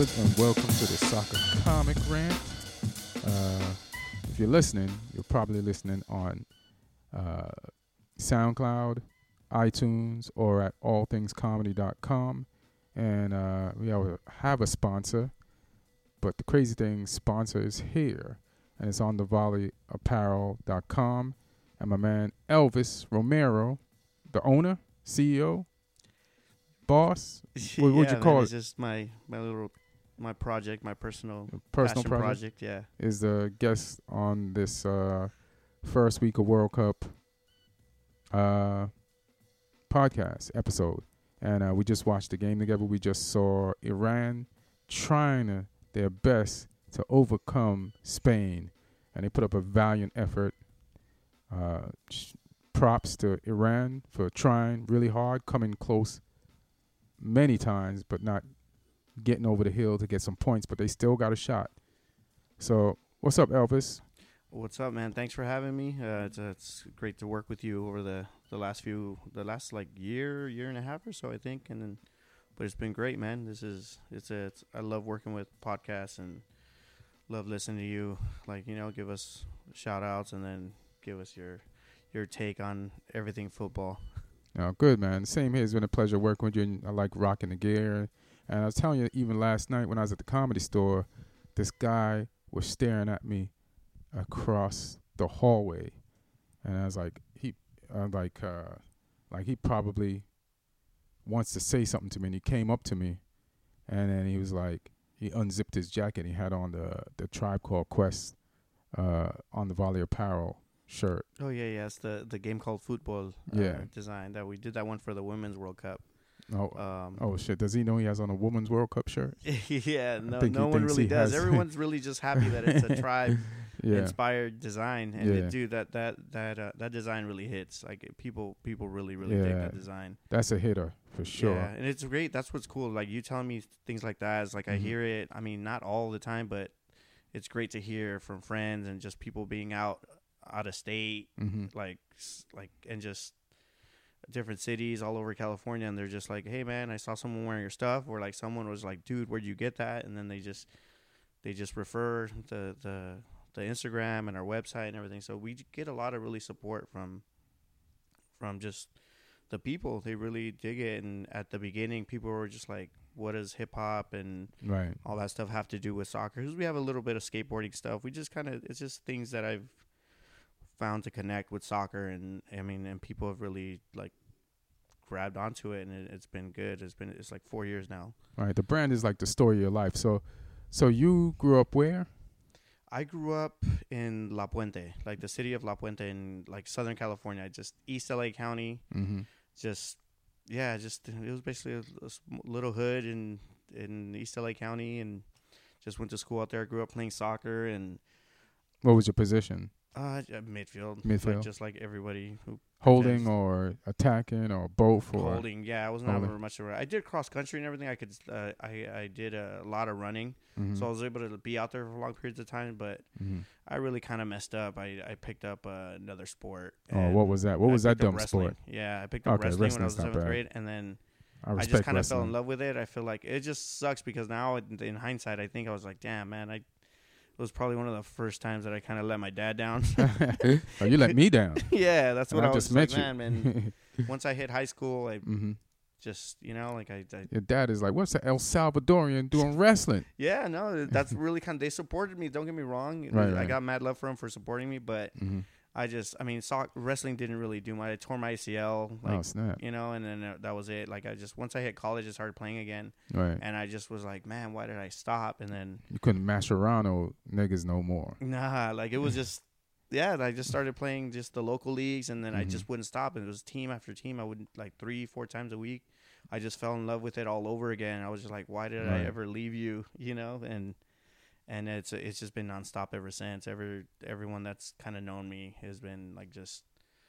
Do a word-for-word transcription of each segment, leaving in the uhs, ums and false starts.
Wood, and welcome to the Soccer Comic Rant. Uh, if you're listening, you're probably listening on uh, SoundCloud, iTunes, or at all things comedy dot com. And uh, we have a sponsor, but the crazy thing, sponsor is here, and it's on the volley apparel dot com. And my man Elvis Romero, the owner, C E O, boss, what would yeah, you call man, it? It's just my my little my project, my personal Personal passion project? project. Yeah, Is the guest on this uh, first week of World Cup uh, podcast episode. And uh, we just watched the game together. We just saw Iran trying to, their best to overcome Spain. And they put up a valiant effort. Uh, sh- props to Iran for trying really hard, coming close many times, but not getting over the hill to get some points. But they still got a shot. So, what's up, Elvis? what's up, man? Thanks for having me. Uh, it's, uh, it's great to work with you over the, the last few, the last like year, year and a half or so, I think. And then, but it's been great, man. This is it's a it's, I love working with podcasts and love listening to you. Like you know, give us shout outs and then give us your your take on everything football. Oh, good, man. Same here. It's been a pleasure working with you. And I like rocking the gear. And I was telling you, even last night when I was at the Comedy Store, this guy was staring at me across the hallway, and I was like, he, uh, like, uh, like he probably wants to say something to me. And he came up to me, and then he was like, he unzipped his jacket. And he had on the the Tribe Called Quest uh, on the Volley Apparel shirt. Oh yeah, yeah. It's the the game called football. Uh, Yeah. design that we did that one for the Women's World Cup. Oh, Um, oh shit! Does he know he has on a Women's World Cup shirt? yeah, no, think he no one thinks really he does. has- Everyone's really just happy that it's a tribe Yeah, inspired design, and Yeah. it, dude, that that that uh, that design really hits. Like it- people, people really, really dig Yeah. that design. that's a hitter for sure. Yeah, and it's great. That's what's cool. Like you telling me things like that is like I Mhm. hear it. I mean, not all the time, but it's great to hear from friends and just people being out out of state, hmm like s- like and just different cities all over California, and they're just like, hey man, I saw someone wearing your stuff, or like someone was like, dude, where'd you get that? And then they just they just refer the the the Instagram and our website and everything. So we get a lot of really support from from just the people. They really dig it. And at the beginning, people were just like, what does hip hop and Right. all that stuff have to do with soccer? Because we have a little bit of skateboarding stuff. We just kind of, it's just things that I've found to connect with soccer. And I mean, and people have really like grabbed onto it, and it, it's been good. It's been, it's like four years now. All right. The brand is like the story of your life. So, so you grew up where? I grew up in La Puente, like the city of La Puente in like Southern California, just East L A County. Mm-hmm. Just, yeah, just, it was basically a, a sm- little hood in, in East L A County, and just went to school out there. Grew up playing soccer and What was your position? uh, yeah, midfield. Midfield. Like, just like everybody who Holding Just- or attacking or both? Or holding. Yeah, I was not Holding. much of a, I did cross country and everything. I could, uh, I, I did a lot of running. Mhm. So I was able to be out there for long periods of time, but Mhm. I really kind of messed up. I, I picked up uh, another sport. Oh, and what was that? What I was that picked up dumb wrestling. sport? Yeah, I picked up Okay, wrestling when I was wrestling's not seventh bad. grade, and then I I respect just kind of fell in wrestling. love with it. I feel like it just sucks because now, in in hindsight, I think I was like, damn, man, I it was probably one of the first times that I kind of let my dad down. Oh, you let me down. yeah, that's what And I, I was just like, met you. man, man. Once I hit high school, I hmm just, you know, like I, I Your dad is like, what's the El Salvadorian doing wrestling? yeah, no, that's really kind of, they supported me. Don't get me wrong. Right, I right. got mad love for them for supporting me, but Mm-hmm. I just, I mean, soc- wrestling didn't really do much. I tore my A C L, like, Oh, snap. you know, and then uh, that was it. Like, I just, once I hit college, I started playing again, Right. and I just was like, man, why did I stop? And then, You couldn't Mascherano niggas no more. nah, like, it was just, yeah, I just started playing just the local leagues, and then I Mhm. just wouldn't stop. And it was team after team. I would, like, three, four times a week. I just fell in love with it all over again. I was just like, why did I Right. ever leave you, you know? And, and it's it's just been nonstop ever since. Every everyone that's kind of known me has been like just.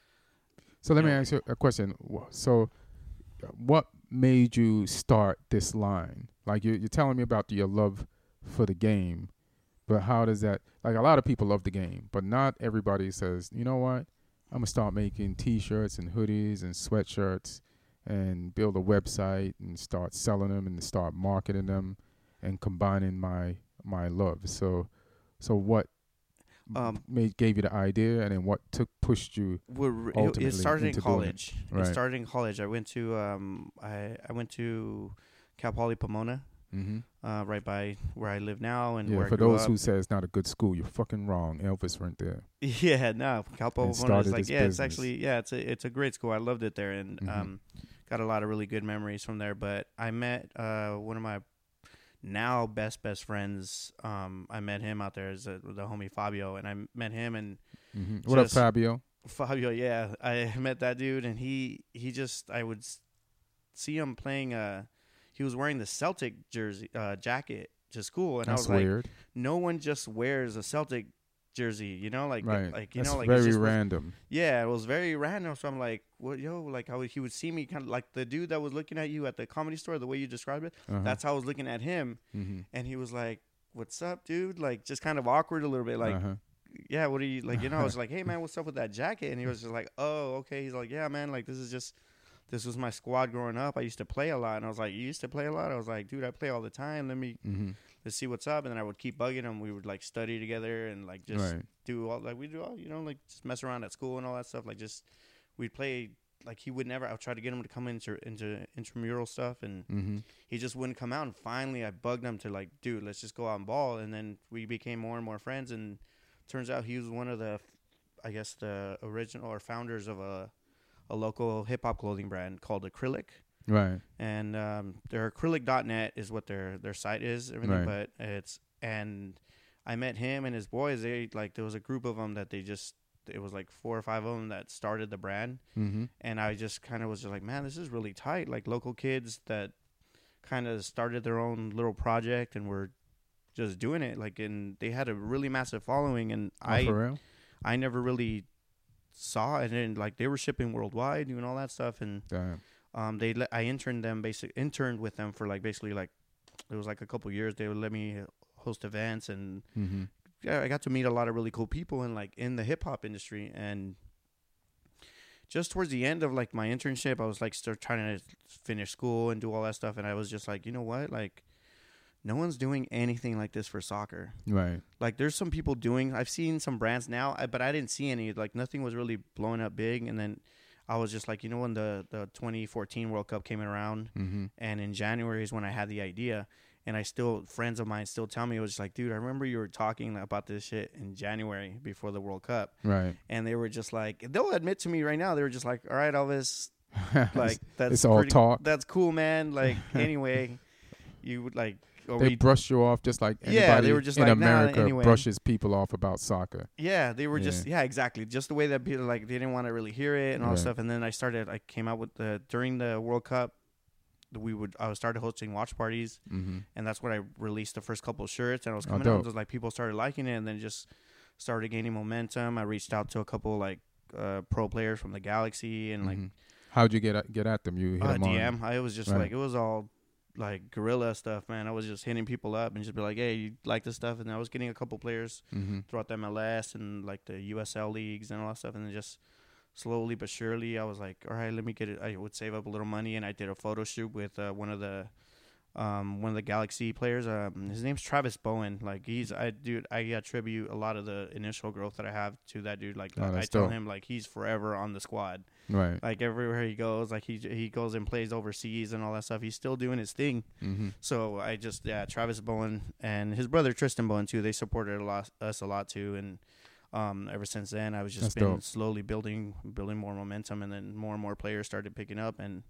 So let me Yeah. ask you a question. Wh- So, uh, what made you start this line? Like you're, you're telling me about your love for the game, but how does that? Like a lot of people love the game, but not everybody says, you know what? I'm gonna start making T-shirts and hoodies and sweatshirts, and build a website and start selling them and start marketing them. and combining my my love. So, so what Um, made gave you the idea, and then what took pushed you we're, it, ultimately it started in into doing it? college. It, Right. started in college. I went to um, I I went to Cal Poly Pomona, Mm-hmm. uh, right by where I live now and Yeah, where for I grew those up. who say it's not a good school, you're fucking wrong. Elvis went there. Yeah, no, Cal Poly And Pomona started is like his yeah, it's business. actually yeah, it's a it's a great school. I loved it there and Mhm. um, got a lot of really good memories from there. But I met uh one of my now best best friends. Um, I met him out there as a, the homie Fabio, and I met him and Mm-hmm. What up, Just- Fabio? Fabio. Yeah, I met that dude, and he he just I would s- see him playing. Uh, he was wearing the Celtic jersey uh jacket to school, and I That's was like, weird. no one just wears a Celtic jersey, you know, like Right. like you That's know, like very it's just was- random. yeah, it was very random. So I'm like, what, yo, like how he would see me, kind of like the dude that was looking at you at the comedy store, the way you described it. Uh-huh. That's how I was looking at him, Mm-hmm. and he was like, "What's up, dude?" Like just kind of awkward a little bit, like, uh-huh. "Yeah, what are you like?" You know, I was like, "Hey, man, what's up with that jacket?" And he was just like, "Oh, okay." He's like, "Yeah, man, like this is just." This was my squad growing up. I used to play a lot, and I was like, "You used to play a lot?" I was like, "Dude, I play all the time. Let me Mm-hmm. let's see what's up." And then I would keep bugging him. We would like study together and like just Right. do all like we do all you know like just mess around at school and all that stuff. Like just we'd play like he would never. I would try to get him to come into into intramural stuff, and Mm-hmm. he just wouldn't come out. And finally, I bugged him to like, dude, let's just go out and ball. And then we became more and more friends. And turns out he was one of the, I guess the original or founders of a a local hip hop clothing brand called Acrylic. Right. And um, their acrylic dot net is what their their site is, everything. Right. But it's and I met him and his boys. They like there was a group of them that they just it was like four or five of them that started the brand, Mm-hmm. and I just kind of was just like, man, this is really tight. Like local kids that kind of started their own little project and were just doing it. Like and they had a really massive following, and Oh, I for real? I never really saw it. And like they were shipping worldwide, doing all that stuff, and Damn. um, they let, I interned them basic interned with them for like basically like it was like a couple years. They would let me host events, and Mm-hmm. yeah, I got to meet a lot of really cool people in like in the hip hop industry. And just towards the end of like my internship, I was like start trying to finish school and do all that stuff, and I was just like, you know what, like no one's doing anything like this for soccer. Right. Like there's some people doing. I've seen some brands now, I, but I didn't see any. Like nothing was really blowing up big, and then. I was just like, you know, when the, the twenty fourteen World Cup came around, Mm-hmm. and in January is when I had the idea, and I still, friends of mine still tell me, it was just like, dude, I remember you were talking about this shit in January before the World Cup, Right. and they were just like, they'll admit to me right now, they were just like, all right, Elvis, like, that's It's all pretty- talk. That's cool, man. Like, anyway, you would like, or They we, brush you off just like anybody Yeah, they were just in like, nah, America anyway. brushes people off about soccer. yeah, they were just, yeah, exactly. Just the way that people, like, they didn't want to really hear it and all that Right. stuff. And then I started, I came out with the, during the World Cup, we would, I started hosting watch parties. Mm-hmm. And that's when I released the first couple of shirts, and I was Oh, coming out, and dope. just like people started liking it, and then just started gaining momentum. I reached out to a couple like uh, pro players from the Galaxy, and like Mhm. How'd you get at, get at them? You hit uh, them on D M. I was just Right. like, it was all like guerrilla stuff, man. I was just hitting people up and just be like, hey, you like this stuff? And I was getting a couple players Mm-hmm. throughout the M L S and like the U S L leagues and all that stuff, and then just slowly but surely, I was like, all right, let me get it. I would save up a little money, and I did a photo shoot with uh, one of the um, one of the Galaxy players. Um, his name's Travis Bowen. Like he's, I dude, I attribute a lot of the initial growth that I have to that dude. Like Oh, I that's tell dope. him, like he's forever on the squad. Right. Like everywhere he goes, like he he goes and plays overseas and all that stuff. He's still doing his thing. Mm-hmm. So I just yeah, Travis Bowen and his brother Tristan Bowen too. They supported a lot, us a lot too, and um, ever since then, I was just That's been dope. slowly building building more momentum, and then more and more players started picking up, and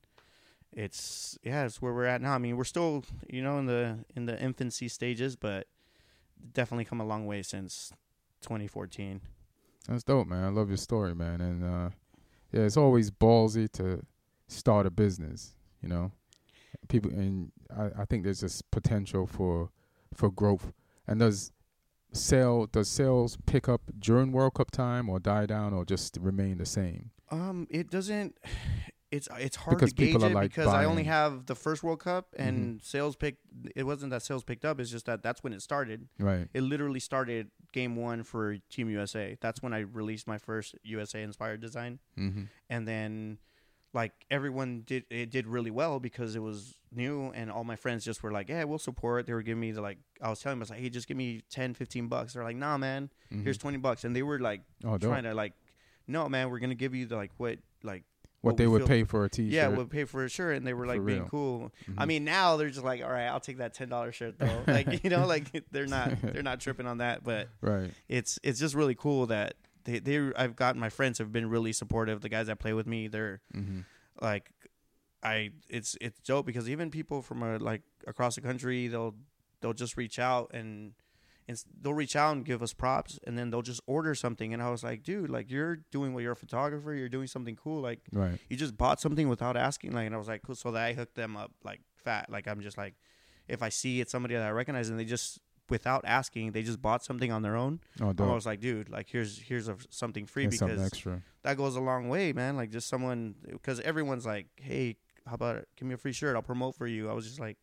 it's yeah, it's where we're at now. I mean, we're still you know in the in the infancy stages, but definitely come a long way since twenty fourteen. That's dope, man. I love your story, man. And uh, yeah, it's always ballsy to start a business. You know, people, and I, I think there's just potential for for growth. And does sale does sales pick up during World Cup time, or die down, or just remain the same? Um, it doesn't. It's it's hard Because to gauge people are, it like, because I only buying. have the first World Cup, and sales picked. It wasn't that sales picked up. It's just that that's when it started. Right. It literally started game one for Team U S A. That's when I released my first U S A inspired design, Mm-hmm. and then like everyone did it did really well because it was new, and all my friends just were like, yeah, we'll support. They were giving me the, like, I was telling them, I was like, hey, just give me ten, fifteen bucks. They're like, nah, man, Mhm. here's twenty bucks. And they were like Oh, dope. trying to like, no, man, we're going to give you the, like, what, like, What what they we would feel- pay for a T-shirt. yeah, we'll pay for a shirt. And they were For like being real. cool. I Mhm. mean, now they're just like, all right, I'll take that ten dollars shirt though. Like, you know, like they're not, they're not tripping on that, but Right. it's, it's just really cool that they, they, I've gotten, my friends have been really supportive. The guys that play with me, they're Mm-hmm. like, I, it's, it's dope because even people from uh, like across the country, they'll, they'll just reach out and, and s- they'll reach out and give us props, and then they'll just order something. And I was like, dude, like, you're doing what, you're a photographer, you're doing something cool. Like, Right. you just bought something without asking. Like, and I was like, cool. So that I hooked them up like fat. Like, I'm just like, if I see it's somebody that I recognize and they just, without asking, they just bought something on their own. Oh, I dope. was like, dude, like, here's, here's a, something free, It's something because extra. that goes a long way, man. Like, just someone, because everyone's like, hey, how about it? Give me a free shirt, I'll promote for you. I was just like,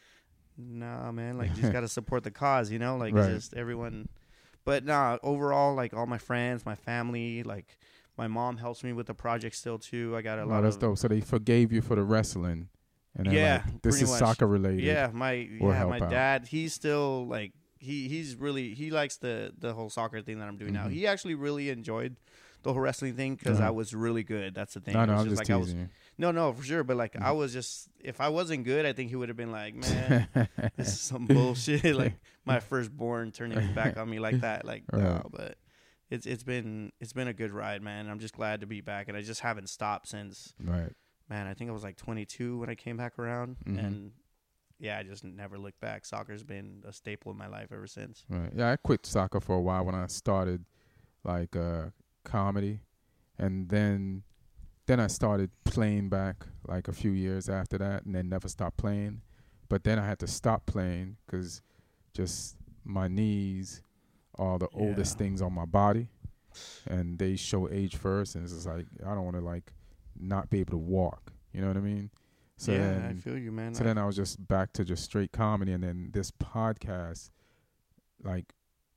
nah, man, like, you just gotta support the cause, you know, like, Right. just everyone. But nah, overall, like, all my friends, my family, like, my mom helps me with the project still too. I got a Oh, lot that's of dope. So they forgave you for the wrestling, and then Yeah, like, this pretty is much. soccer related. yeah, my or yeah, help my out. dad, he's still like he he's really he likes the the whole soccer thing that I'm doing now. Mhm. He actually really enjoyed the whole wrestling thing because Uh-huh. I was really good. That's the thing. No, It no, was I'm just like I was teasing no, no, for sure. But like I Mhm. was just, if I wasn't good, I think he would have been like, man, you. this is some bullshit. Like my firstborn turning his back on me like that. Like Right. no, but it's it's been it's been a good ride, man. I'm just glad to be back, and I just haven't stopped since. Right. Man, I think I was like twenty-two when I came back around, Mhm. and yeah, I just never looked back. Soccer's been a staple in my life ever since. Right. Yeah, I quit soccer for a while when I started like uh comedy, and then then I started playing back like a few years after that, and then never stopped playing. But then I had to stop playing because just my knees are the oldest Yeah. things on my body, and they show age first, and it's just like I don't want to like not be able to walk. You know what I mean? So yeah, then, I feel you, man. so I- then I was just back to just straight comedy, and then this podcast, like,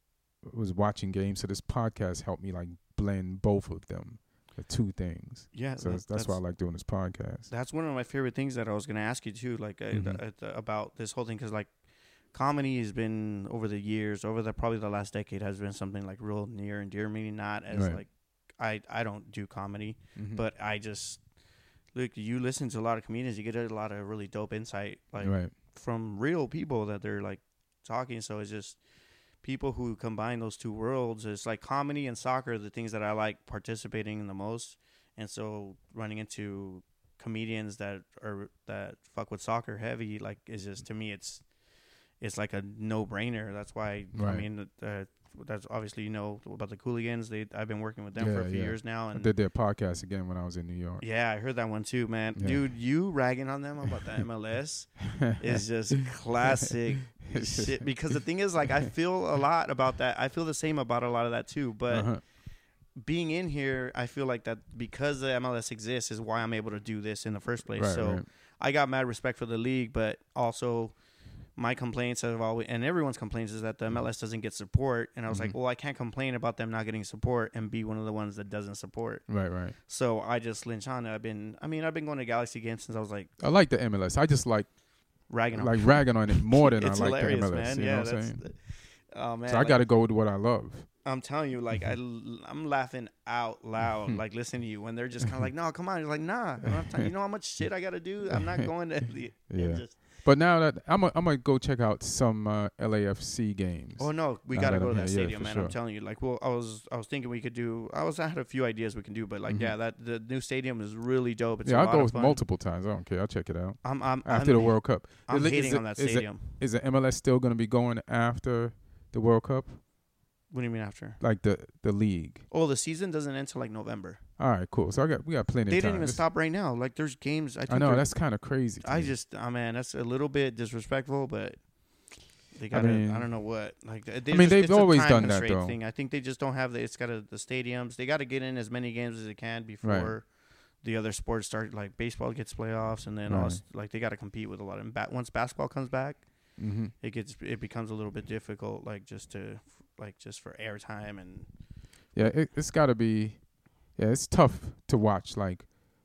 was watching games. So this podcast helped me like blend both of them, the two things. yeah, So that- that's, that's why I like doing this podcast. That's one of my favorite things that I was gonna ask you too, like uh, Mhm. th- uh, th- about this whole thing, because like comedy has been over the years, over the probably the last decade, has been something like real near and dear. Meaning not as Right. like I I don't do comedy, Mhm. but I just look. You listen to a lot of comedians, you get a lot of really dope insight, like right, from real people that they're like talking. So it's just people who combine those two worlds. It's like comedy and soccer are the things that I like participating in the most. And so running into comedians that are that fuck with soccer heavy, like, is just, to me, it's it's like a no brainer. That's why I Right. mean uh, that's obviously, you know about the Cooligans. They I've been working with them for a Yeah, few yeah. years now, I and did their podcast again when I was in New York. yeah, I heard that one too, man. Yeah. Dude, you ragging on them about the M L S is just classic shit. Because the thing is, like, I feel a lot about that. I feel the same about a lot of that too. But Uh-huh. being in here, I feel like that because the M L S exists is why I'm able to do this in the first place. Right, so right. I got mad respect for the league, but also my complaints have always, and everyone's complaints, is that the M L S doesn't get support. And I was Mhm. like, well, I can't complain about them not getting support and be one of the ones that doesn't support. Right, right. So I just lynch on it. I've been, I mean, I've been going to Galaxy games since I was like I like the M L S. I just like ragging on like ragging on it more than I it's like hilarious, the M L S. man. You Yeah, know what I'm that's. saying? Oh man, So I like, got to go with what I love. I'm telling you, like I, I'm laughing out loud, like listening to you when they're just kind of like, "No, come on." You're like, "Nah, I don't have time. You know how much shit I got to do. I'm not going to." The, Yeah. and just, But now that I'm a, I'm gonna go check out some uh, L A F C games. oh no, we Now got to that go I'm to that here, yeah, stadium, for man. sure. I'm telling you, like, well, I was, I was thinking we could do. I was, I had a few ideas we can do, but like, Mhm. yeah, that the new stadium is really dope. It's yeah, a I'll lot go of fun. multiple times. I don't care. I'll check it out I'm, I'm after I'm, the World Cup. I'm Is it- hating is on it- that is it- stadium. Is the M L S still gonna be going after the World Cup? What do you mean after? Like the the league? Oh, the season doesn't end till like November. All right, cool. So I got we got plenty They of time. didn't even This- stop right now. Like, there's games. I, think I know they're- that's kind of crazy. to I me. just, oh man, that's a little bit disrespectful, but they got. I, mean- I don't know what. Like, they I mean, just, they've it's a always time done that, constraint though. Thing. I think they just don't have the. It's got to the stadiums. They got to get in as many games as they can before the other sports start. Like baseball gets playoffs, and then all Right. this, like they got to compete with a lot. And ba- once basketball comes back, Mm-hmm. it gets it becomes a little bit difficult. Like just to like just for airtime and Yeah, it, it's got to be. Yeah, it's tough to watch like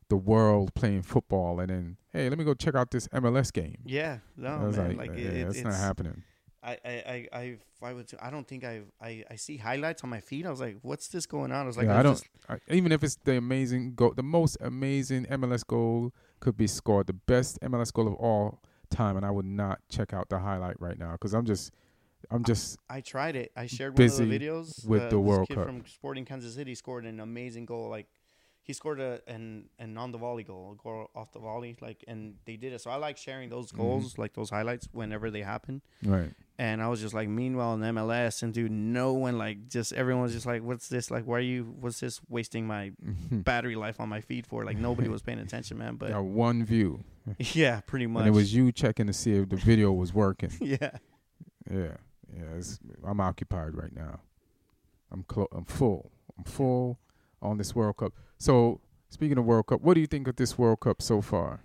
the world playing football, and then hey, let me go check out this M L S game. Yeah, no, I was man. like, Like, yeah, it, it's, it's not happening. I, I, I, I, I would. I don't think I've. I, I see highlights on my feed. I was like, "What's this going on?" I was like, yeah, I, I don't. just, I, even if it's the amazing goal, the most amazing M L S goal could be scored, the best M L S goal of all time, and I would not check out the highlight right now because I'm just, I'm just. I tried it. I shared one busy of the videos with uh, the this World kid Cup. from Sporting Kansas City scored an amazing goal. Like, he scored a an an on the volley goal, a goal off the volley. Like, and they did it. So I like sharing those goals, Mm-hmm. like those highlights, whenever they happen. Right. And I was just like, meanwhile in M L S, and dude, no one, like, just everyone's just like, what's this? Like, why are you? What's this wasting my battery life on my feed for? Like, nobody was paying attention, man. But yeah, one view. yeah, pretty much. And it was you checking to see if the video was working. yeah. Yeah, yeah. It's, I'm occupied right now. I'm clo- I'm full. I'm full on this World Cup. So speaking of World Cup, what do you think of this World Cup so far?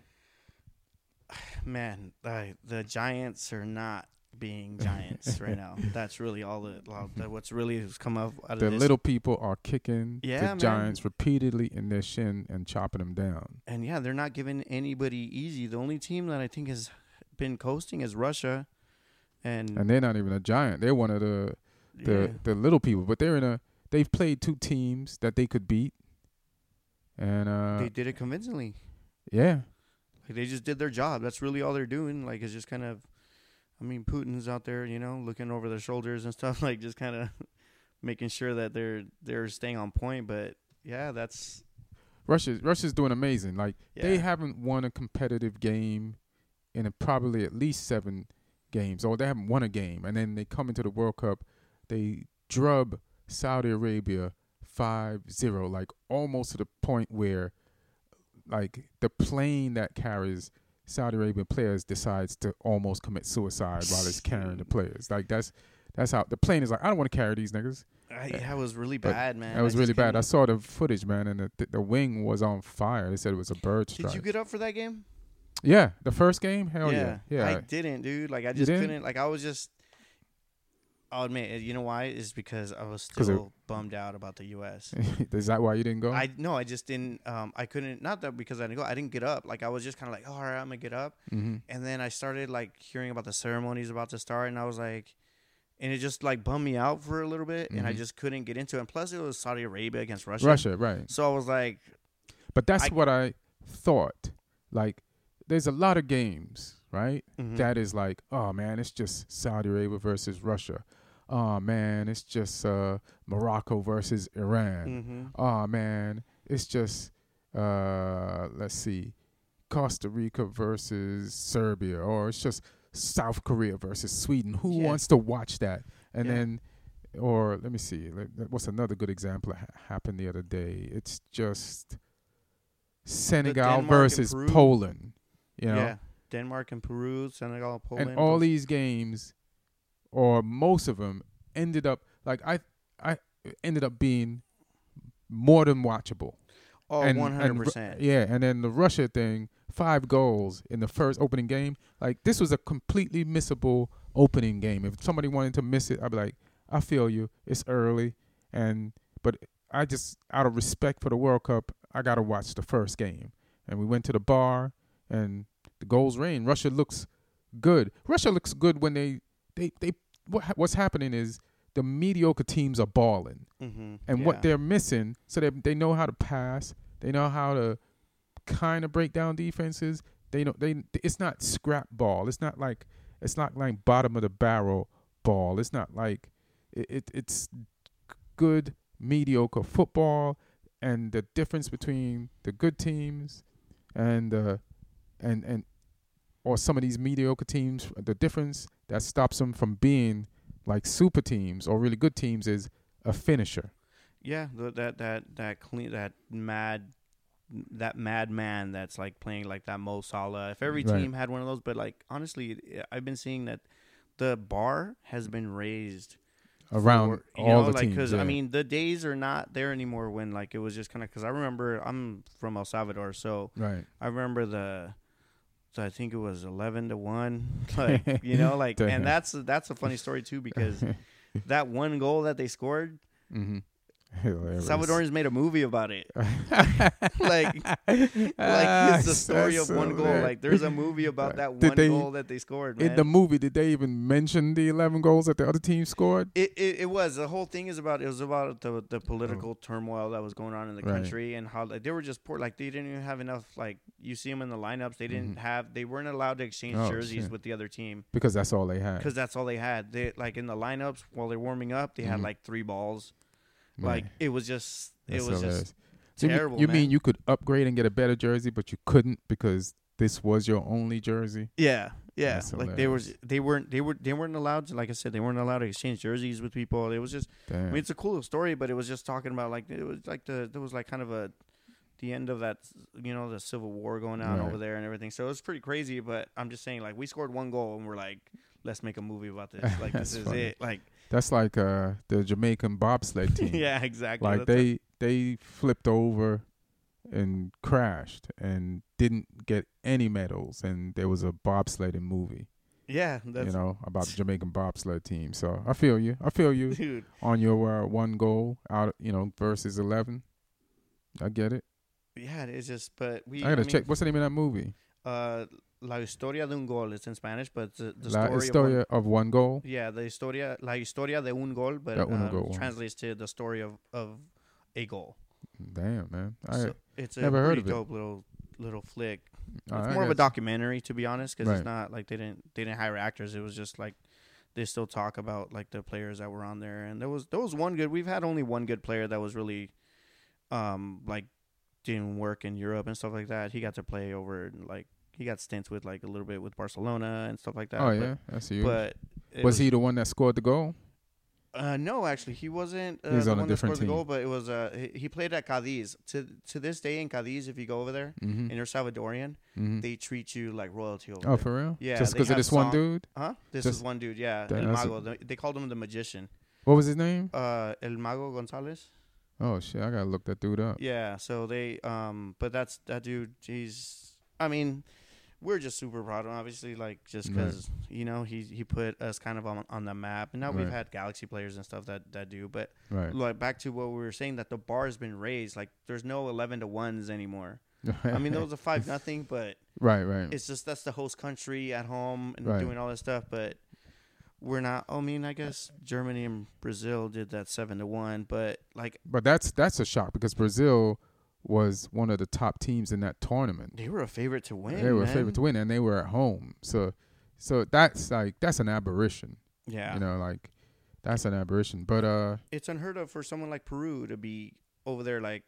Man, uh, the Giants are not being Giants right now. That's really all the, all the what's really has come up out of The this. little people are kicking Yeah, the man. Giants repeatedly in their shin and chopping them down. And yeah, they're not giving anybody easy. The only team that I think has been coasting is Russia, and, And they're not even a giant. They're one of the the, yeah. the little people. But they're in a. They've played two teams that they could beat. And uh, they did it convincingly. yeah. Like, they just did their job. That's really all they're doing. Like, it's just kind of, I mean, Putin's out there, you know, looking over their shoulders and stuff, like just kind of making sure that they're they're staying on point. But yeah, that's Russia. Russia's doing amazing. Like yeah. they haven't won a competitive game in a, probably at least seven games, or they haven't won a game, and then they come into the World Cup, they drub Saudi Arabia five zero, like almost to the point where, like, the plane that carries Saudi Arabian players decides to almost commit suicide while it's carrying the players. Like that's that's how the plane is like. I don't want to carry these niggas. I, that was really But bad, man. That was I really just bad. I couldn't- saw the footage, man, and the, the the wing was on fire. They said it was a bird strike. Did you get up for that game? Yeah, the first game. Hell yeah, yeah. I didn't, dude. Like, I You just didn't? couldn't. Like, I was just. I'll admit, you know why? Is because I was 'Cause it- still bummed out about the U S Is that why you didn't go? I no, I just didn't. Um, I couldn't. Not that because I didn't go. I didn't get up. Like, I was just kind of like, oh, all right, I'm gonna get up. mm-hmm. And then I started like hearing about the ceremonies about to start, and I was like, and it just like bummed me out for a little bit, and I Mhm. just couldn't get into it. And plus, it was Saudi Arabia against Russia. Russia, right? So I was like, But that's I- what I thought. Like, there's a lot of games, right? mhm. That is like, oh man, it's just Saudi Arabia versus Russia. Oh man, it's just uh, Morocco versus Iran. Mhm. Oh man, it's just uh, let's see, Costa Rica versus Serbia, or it's just South Korea versus Sweden. Who Yeah. wants to watch that? And Yeah. then, or let me see, let- what's another good example that ha- happened the other day? It's just Senegal Denmark and versus Peru. Poland. You know, Yeah, Denmark and Peru, Senegal, Poland. and all those- these games, or most of them, ended up like I, I ended up being more than watchable. Oh, and, one hundred and Ru- percent. Yeah, and then the Russia thing, five goals in the first opening game. Like, this was a completely missable opening game. If somebody wanted to miss it, I'd be like, I feel you. It's early, and but I just, out of respect for the World Cup, I gotta watch the first game. And we went to the bar, and the goals rain. Russia looks good. Russia looks good when they they they. What ha- what's happening is the mediocre teams are balling. Mm-hmm. And yeah. what they're missing, so they they know how to pass, they know how to kind of break down defenses. They know they it's not scrap ball. It's not like it's not like bottom of the barrel ball. It's not like it, it it's good mediocre football. And the difference between the good teams and uh and and or some of these mediocre teams, the difference that stops them from being like super teams or really good teams is a finisher. Yeah, th- that that that clean that mad that madman that's like playing like that Mo Salah. If every Right. team had one of those, but like honestly, I've been seeing that the bar has been raised Around for, you all know, the like, teams. Because yeah. I mean, the days are not there anymore when like it was just kind of. Because I remember I'm from El Salvador, so right. I remember the. So I think it was eleven to one, like you know, like, Damn. and that's that's a funny story too because that one goal that they scored. Mm-hmm. Hilarious. Salvadorians made a movie about it. like, like it's the story of one goal. Like, there's a movie about that Did one they- goal that they scored. Man. In the movie, did they even mention the eleven goals that the other team scored? It, it it was the whole thing is about it was about the the political turmoil that was going on in the Right. country and how like they were just poor, like they didn't even have enough, like you see them in the lineups, they didn't Mhm. have they weren't allowed to exchange Oh, jerseys shit. with the other team Because that's all they had. because that's all they had. They like in the lineups while they're warming up, they had Mhm. like three balls. Right. Like it was just That's it was hilarious. just So you mean- terrible. You man. mean you could upgrade and get a better jersey, but you couldn't because this was your only jersey? Yeah, yeah. That's Like they was hilarious. they weren't they were they weren't allowed to, like I said, they weren't allowed to exchange jerseys with people. It was just Damn. I mean it's a cool story, but it was just talking about like it was like the there was like kind of a the end of that, you know, the Civil War going on Right. over there and everything. So it was pretty crazy, but I'm just saying like we scored one goal and we're like, let's make a movie about this. Like this That's is funny. it. Like That's like uh, the Jamaican bobsled team. yeah, exactly. Like That's they they flipped over and crashed and didn't get any medals, and there was a bobsledding movie, a, yeah, that's you know, about the Jamaican bobsled team. So I feel you. I feel you dude. on your uh, one goal out, you know, versus eleven. I get it. Yeah, it's just but we I gotta I mean, check. What's the name of that movie? Uh, La Historia de un Gol. It's in Spanish, but the, the La story of one, Historia of One Goal. yeah, the historia, la historia de un gol, but De un um, gol. translates to the story of, of a goal. Damn, man. I, So it's a never heard pretty of it. dope little little flick. I- It's I more of a guess- documentary, to be honest, because Right. it's not like they didn't they didn't hire actors. It was just like they still talk about like the players that were on there, and there was there was one good. We've had only one good player that was really, um, like doing work in Europe and stuff like that. He got to play over like he got stints with like a little bit with Barcelona and stuff like that. Oh but, yeah, I see you. but it was, he the one that scored the goal? Uh, no, actually, he wasn't. Uh, He was the on a one that different scored the goal, team. but it was. Uh, he, he played at Cadiz. To to this day in Cadiz, if you go over there Mm-hmm. and you're Salvadorian, mm-hmm. they treat you like royalty over Oh, there. for real? Yeah, Just they because of have this one song- dude? Huh? This Just- is one dude. Yeah, That- El that's a- Mago. The- they called him the magician. What was his name? Uh, El Mago Gonzalez. Oh shit, I gotta look that dude up. Yeah. So they. Um. But that's that dude. He's. I mean, we're just super proud of him. Obviously, like just Right. because you know he he put us kind of on on the map, and now we've Right. had Galaxy players and stuff that that do, but. Right. Like back to what we were saying, that the bar has been raised. Like there's no eleven to ones anymore. I mean, there was a five nothing, but right, right. it's just that's the host country at home and Right. doing all this stuff. But we're not. I mean, I guess Germany and Brazil did that seven to one, but like But that's that's a shock because Brazil was one of the top teams in that tournament. they were a favorite to win. they were man. a favorite to win, and they were at home. So, so that's like that's an aberration. Yeah, You know, like that's an aberration. But uh, it's unheard of for someone like Peru to be over there, like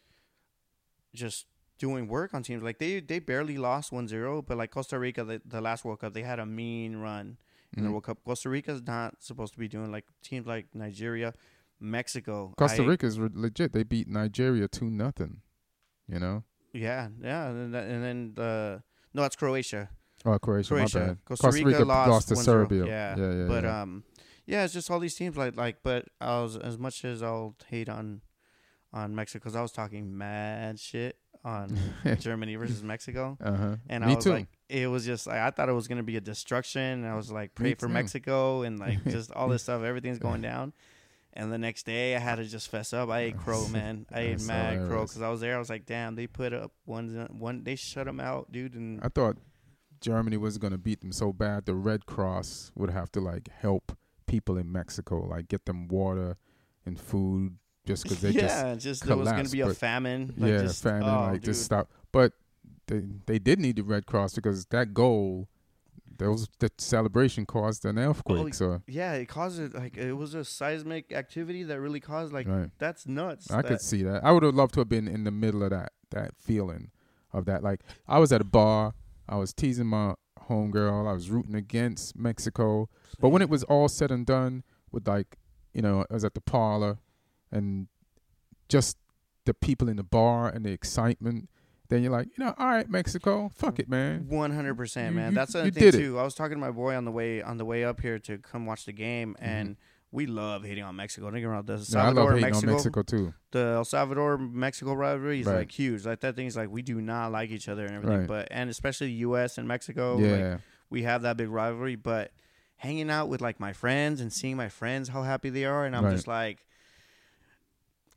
just doing work on teams. Like they they barely lost one zero, but like Costa Rica, the, the last World Cup, they had a mean run in the mhm. World Cup. Costa Rica's not supposed to be doing like teams like Nigeria, Mexico. Costa I- Rica's re- legit. They beat Nigeria two nothing. You know, Yeah, yeah, and, then- and then the no, that's Croatia. oh Croatia, Croatia. my bad. Costa Rica lost to one zero. Serbia. Yeah, yeah, yeah. But yeah. um, yeah, it's just all these teams like like. But I was as much as I'll hate on on Mexico, because I was talking mad shit on Germany versus Mexico. uh huh. And Me I was too. like, it was just like I thought it was gonna be a destruction. And I was like, pray Me for too. Mexico and like just all this stuff. Everything's going down. And the next day, I had to just fess up. I ate crow, man. I ate That's mad crow hilarious. because I was there. I was like, damn, they put up one one. They shut them out, dude. And I thought Germany was gonna beat them so bad the Red Cross would have to like help people in Mexico, like get them water and food, just because they just yeah, just, there was gonna collapsed, be a but- famine. Like yeah just, famine oh, like dude. just stop. But they they did need the Red Cross because that goal, those the celebration caused an earthquake. Oh, so Yeah, it caused it like it was a seismic activity that really caused like right. that's nuts. I that, could see that. I would have loved to have been in the middle of that that feeling of that. Like I was at a bar, I was teasing my homegirl, I was rooting against Mexico. But when it was all said and done, with like, you know, I was at the parlor, and just the people in the bar and the excitement, then you're like, you know, all right, Mexico, fuck it, man. One hundred percent, You- man. you- That's the you thing did it. too. I was talking to my boy on the way on the way up here to come watch the game, Mm-hmm. and we love hating on Mexico. Don't get me wrong. The Yeah, I Salvador love hating Mexico, on Mexico too. the El Salvador Mexico rivalry is Right. like huge. Like that thing is like we do not like each other and everything. Right. But and especially U S and Mexico, like, Yeah, we have that big rivalry. But hanging out with like my friends and seeing my friends how happy they are, and I'm Right. just like,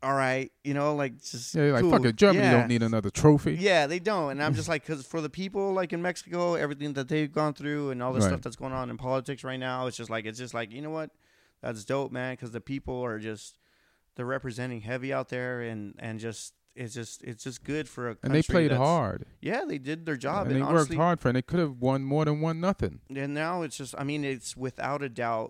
all right, you know, like just Yeah, like cool. fuck it. Germany yeah. don't need another trophy. Yeah, they don't, and I'm just like, because for the people like in Mexico, everything that they've gone through and all the Right. stuff that's going on in politics right now, it's just like it's just like you know what, that's dope, man. Because the people are just they're representing heavy out there, and and just it's just it's just good for a country And they played that's- hard. Yeah, they did their job, and and, they honestly, worked hard for it. And they could have won more than one nothing. and now it's just, I mean, it's without a doubt,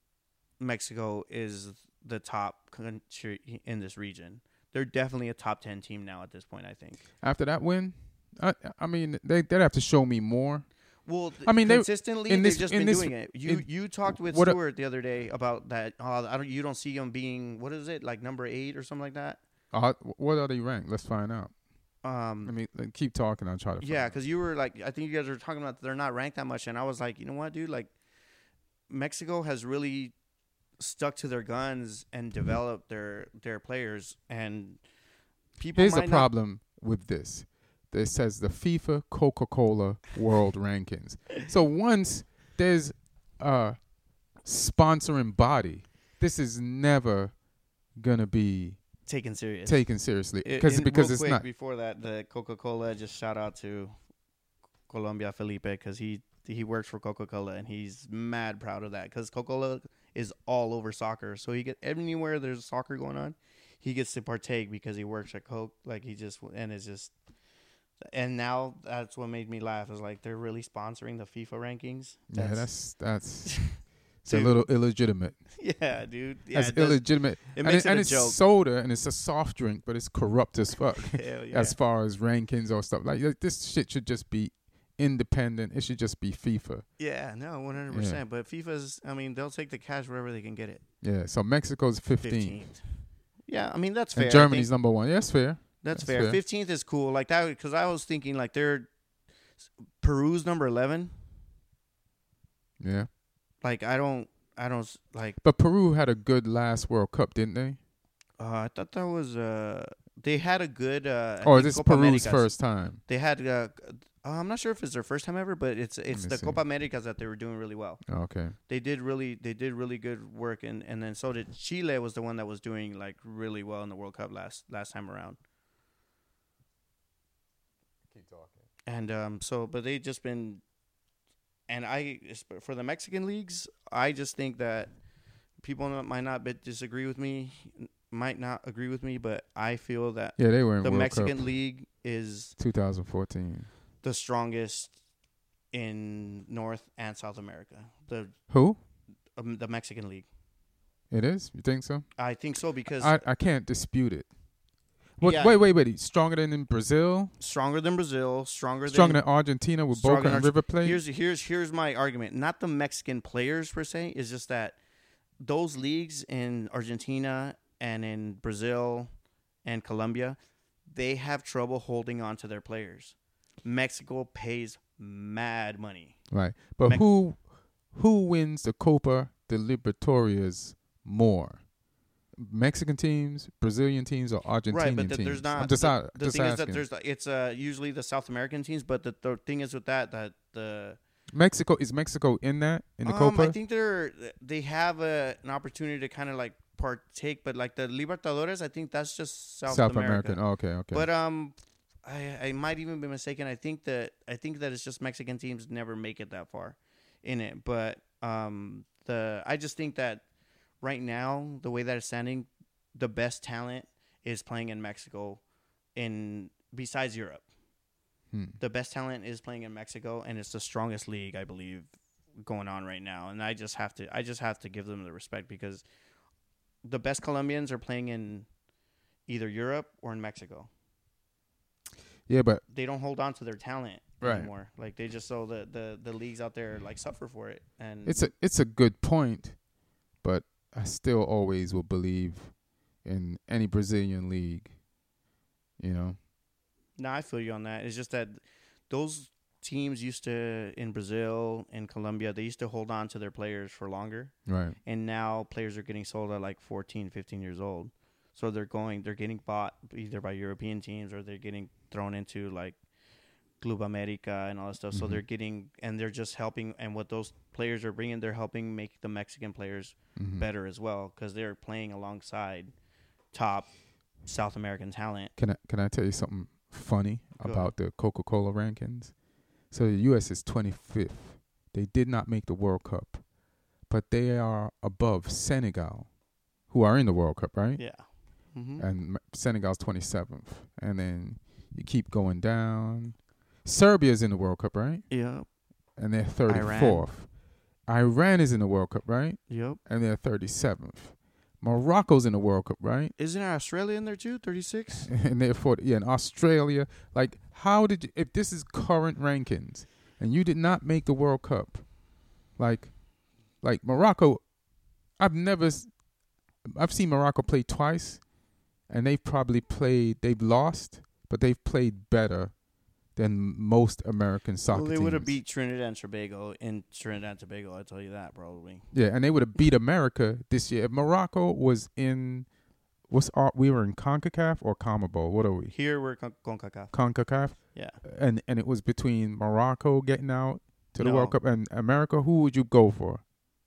Mexico is the top country in this region. They're definitely a top ten team now at this point, I think. After that win, I, I mean, they, they'd have to show me more. Well, th- I mean, they- consistently, in this- they've just in been this- doing it. You in- you talked with what a- Stewart the other day about that. Uh, I don't. You don't see them being, what is it, like number eight or something like that. Uh, what are they ranked? Let's find out. Um, I mean, like, keep talking. I'll try to find yeah, out. because you were like, I think you guys were talking about they're not ranked that much, and I was like, you know what, dude, like, Mexico has really stuck to their guns and developed their their players, and people. Here's the might not- problem with this. It says the FIFA Coca-Cola World Rankings. So once there's a sponsoring body, this is never gonna be taken serious. taken seriously I- because and because real it's quick, not. Before that, the Coca-Cola, just shout out to Colombia Felipe, because he he works for Coca-Cola and he's mad proud of that, because Coca-Cola is all over soccer. So he get anywhere there's soccer going on, he gets to partake because he works at Coke. Like he just and it's just. And now that's what made me laugh. Is like they're really sponsoring the FIFA rankings. Yeah, that's that's it's a Dude. little illegitimate. Yeah, dude. Yeah, That's it does- illegitimate. it and makes it, and it a it's joke. soda and it's a soft drink, but it's corrupt as fuck. Hell yeah. As far as rankings or stuff like like, this, shit should just be independent. It should just be FIFA. Yeah, no, one hundred percent. But FIFA's, I mean, they'll take the cash wherever they can get it. Yeah. So Mexico's fifteenth, fifteenth. Yeah, I mean that's fair. and I Germany's think number one. Yeah, that's fair. that's, that's fair. fair. Fifteenth is cool, like that, because I was thinking like they're Peru's number eleven. Yeah. Like I don't, I don't s- like. But Peru had a good last World Cup, didn't they? Uh, I thought that was uh, they had a good. Uh, I Or think this is Copa Peru's Americas. first time? They had. Uh, uh, I'm not sure if it's their first time ever, but it's it's me the see. Copa Americas that they were doing really well. Oh, okay. They did really they did really good work, and, and then so did Chile. Was the one that was doing like really well in the World Cup last last time around. Keep talking. And um, so, but they just been, and I for the Mexican leagues, I just think that people not- might not be, disagree with me, might not agree with me, but I feel that Yeah, they were in the World Mexican Cup league is twenty fourteen. the strongest in North and South America. The Who? um, the Mexican league, It is? You think so? I think so, because I, I can't dispute it. What, Yeah. Wait, wait, wait. Stronger than in Brazil? stronger than Brazil, stronger Stronger than. than Argentina with stronger Boca than and Arge- River Plate? Here's here's here's my argument. Not the Mexican players per se. It's just that those leagues in Argentina and in Brazil and Colombia, they have trouble holding on to their players. Mexico pays mad money. Right. But Mex- who who wins the Copa de Libertadores more? Mexican teams, Brazilian teams, or Argentinian Right, but the, teams? there's not. I'm just, the out, the just thing asking. is that there's it's uh usually the South American teams, but the, the thing is with that that the Mexico is Mexico in that in the um, Copa? I think they're they have a, an opportunity to kind of like partake, but like the Libertadores, I think that's just South, South America. American. Oh, okay, okay. But um, I I might even be mistaken. I think that I think that it's just Mexican teams never make it that far in it. But um, the I just think that right now the way that it's standing, the best talent is playing in Mexico. In besides Europe, Hmm. the best talent is playing in Mexico, and it's the strongest league I believe going on right now. And I just have to I just have to give them the respect, because the best Colombians are playing in either Europe or in Mexico. Yeah, but They don't hold on to their talent Right. anymore. Like they just so the, the, the leagues out there like suffer for it. And it's a it's a good point, but I still always will believe in any Brazilian league. You know, no, I feel you on that. It's just that those teams used to in Brazil and Colombia, they used to hold on to their players for longer. right? And now players are getting sold at like fourteen, fifteen years old. So they're going, they're getting bought either by European teams or they're getting thrown into like Club America and all that stuff. So Mhm. they're getting, and they're just helping. And what those players are bringing, they're helping make the Mexican players Mhm. better as well, because they're playing alongside top South American talent. Can I can I tell you something funny Go about the Coca-Cola rankings? So the U S is twenty-fifth. They did not make the World Cup, but they are above Senegal, who are in the World Cup, right? Yeah. Mm-hmm. And M- Senegal's twenty-seventh. And then you keep going down. Serbia's in the World Cup, right? Yep. And they're thirty-fourth. Iran. Iran is in the World Cup, right? Yep. And they're thirty-seventh. Morocco's in the World Cup, right? Isn't Australia in there too? thirty-six? And they're forty. Yeah, and Australia. Like, how did you, if this is current rankings and you did not make the World Cup, like, like Morocco, I've never, s- I've seen Morocco play twice, and they've probably played, they've lost, but they've played better than most American soccer Well, they teams. would have beat Trinidad and Tobago in Trinidad and Tobago. I tell you that probably. Yeah, and they would have beat America this year. If Morocco was in, what's our, we were in CONCACAF or CONMEBOL? What are we? Here we're con- CONCACAF. CONCACAF. Yeah. And and it was between Morocco getting out to the No. World Cup and America. Who would you go for?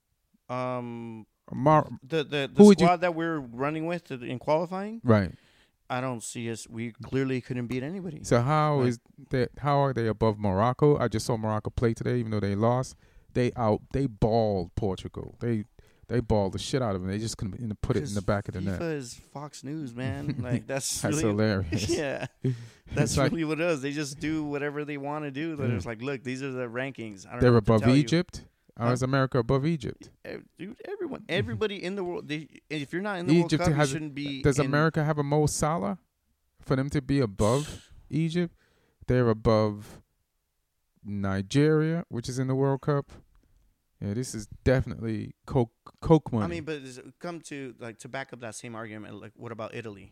Um, Mar- the the, Who the would you- squad that we're running with in qualifying, right. I don't see us. We clearly couldn't beat anybody. So how Right. is that? How are they above Morocco? I just saw Morocco play today, even though they lost. They out. They balled Portugal. They they balled the shit out of them. They just couldn't in the- put it in the back of the FIFA net. is Fox News, man. Like that's That's really, hilarious. yeah. That's like- really what it is. They just do whatever they want to do. They're Yeah. just like, look, these are the rankings. I don't They're know what to above tell you. Egypt. Or Huh? is America above Egypt? Eh, Dude, everyone, everybody in the world. They, if you're not in the Egypt World Cup, has- you shouldn't be. Does in, America have a Mo Salah for them to be above Egypt? They're above Nigeria, which is in the World Cup. Yeah, this is definitely Coke Coke money. I mean, but is it come to like to back up that same argument. Like, what about Italy?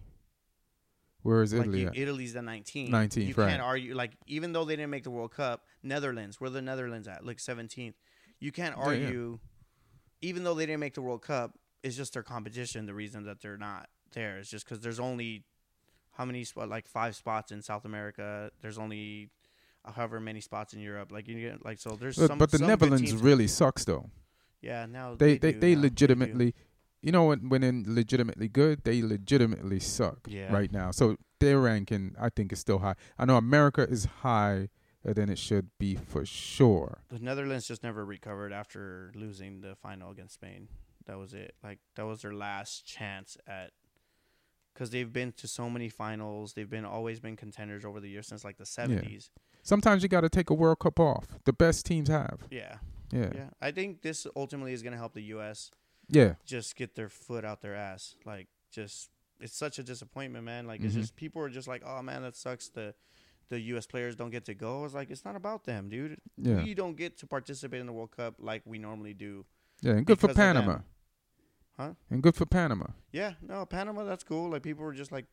Where is Like, Italy you- at? Italy's the nineteenth. nineteenth, You right. can't argue. Like, even though they didn't make the World Cup, Netherlands. Where the Netherlands at? Like seventeenth. You can't Yeah, yeah. argue. Even though they didn't make the World Cup, it's just their competition. The reason that they're not there is just because there's only how many spot like five spots in South America. There's only however many spots in Europe. Like you get like so. There's But, some. but the some good Netherlands teams. really sucks, though. Yeah, now They they do they now. legitimately, you know, when when they're legitimately good, they legitimately suck Yeah. right now. So their ranking, I think, is still high. I know America is higher than it should be for sure. The Netherlands just never recovered after losing the final against Spain. That was it. Like that was their last chance at, because they've been to so many finals. They've been always been contenders over the years since like the seventies. Sometimes you got to take a World Cup off. The best teams have. Yeah. Yeah. yeah, I think this ultimately is going to help the U S Yeah. just get their foot out their ass. Like, just it's such a disappointment, man. Like, Mhm. it's just people are just like, oh man, that sucks. The the U S players don't get to go. It's like it's not about them, dude. Yeah. We don't get to participate in the World Cup like we normally do. Yeah. And good for because of them. Panama. Huh? And good for Panama. Yeah, no, Panama, that's cool. Like people were just like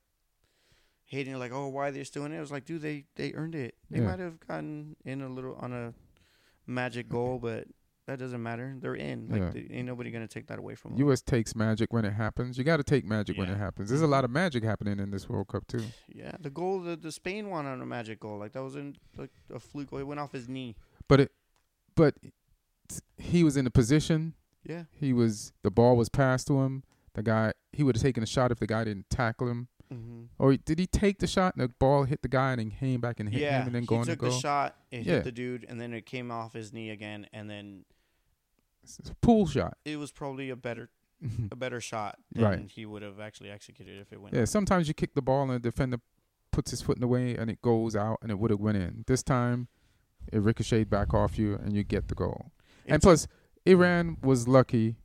hating, like, oh, why are they just doing it? It was like, dude, they they earned it. They Yeah. might have gotten in a little on a magic goal, but that doesn't matter. They're in. Like, Yeah. they, ain't nobody gonna take that away from them. U S takes magic when it happens. You got to take magic when Yeah. it happens. There's a lot of magic happening in this World Cup too. Yeah, the goal, the, the Spain won on a magic goal. Like that was in like a fluke goal. It went off his knee. But it, but it's- he was in a position. Yeah. He was the ball was passed to him. The guy he would have taken a shot if the guy didn't tackle him. Mm-hmm. Or did he take the shot and the ball hit the guy and then came back and hit Yeah, him and then he go in the took the goal? shot. It Yeah. hit the dude, and then it came off his knee again, and then It's a pool shot. it was probably a better a better shot than Right. he would have actually executed if it went. Yeah, sometimes you kick the ball and the defender puts his foot in the way and it goes out and it would have went in. This time, it ricocheted back off you and you get the goal. and It's- plus, Iran was lucky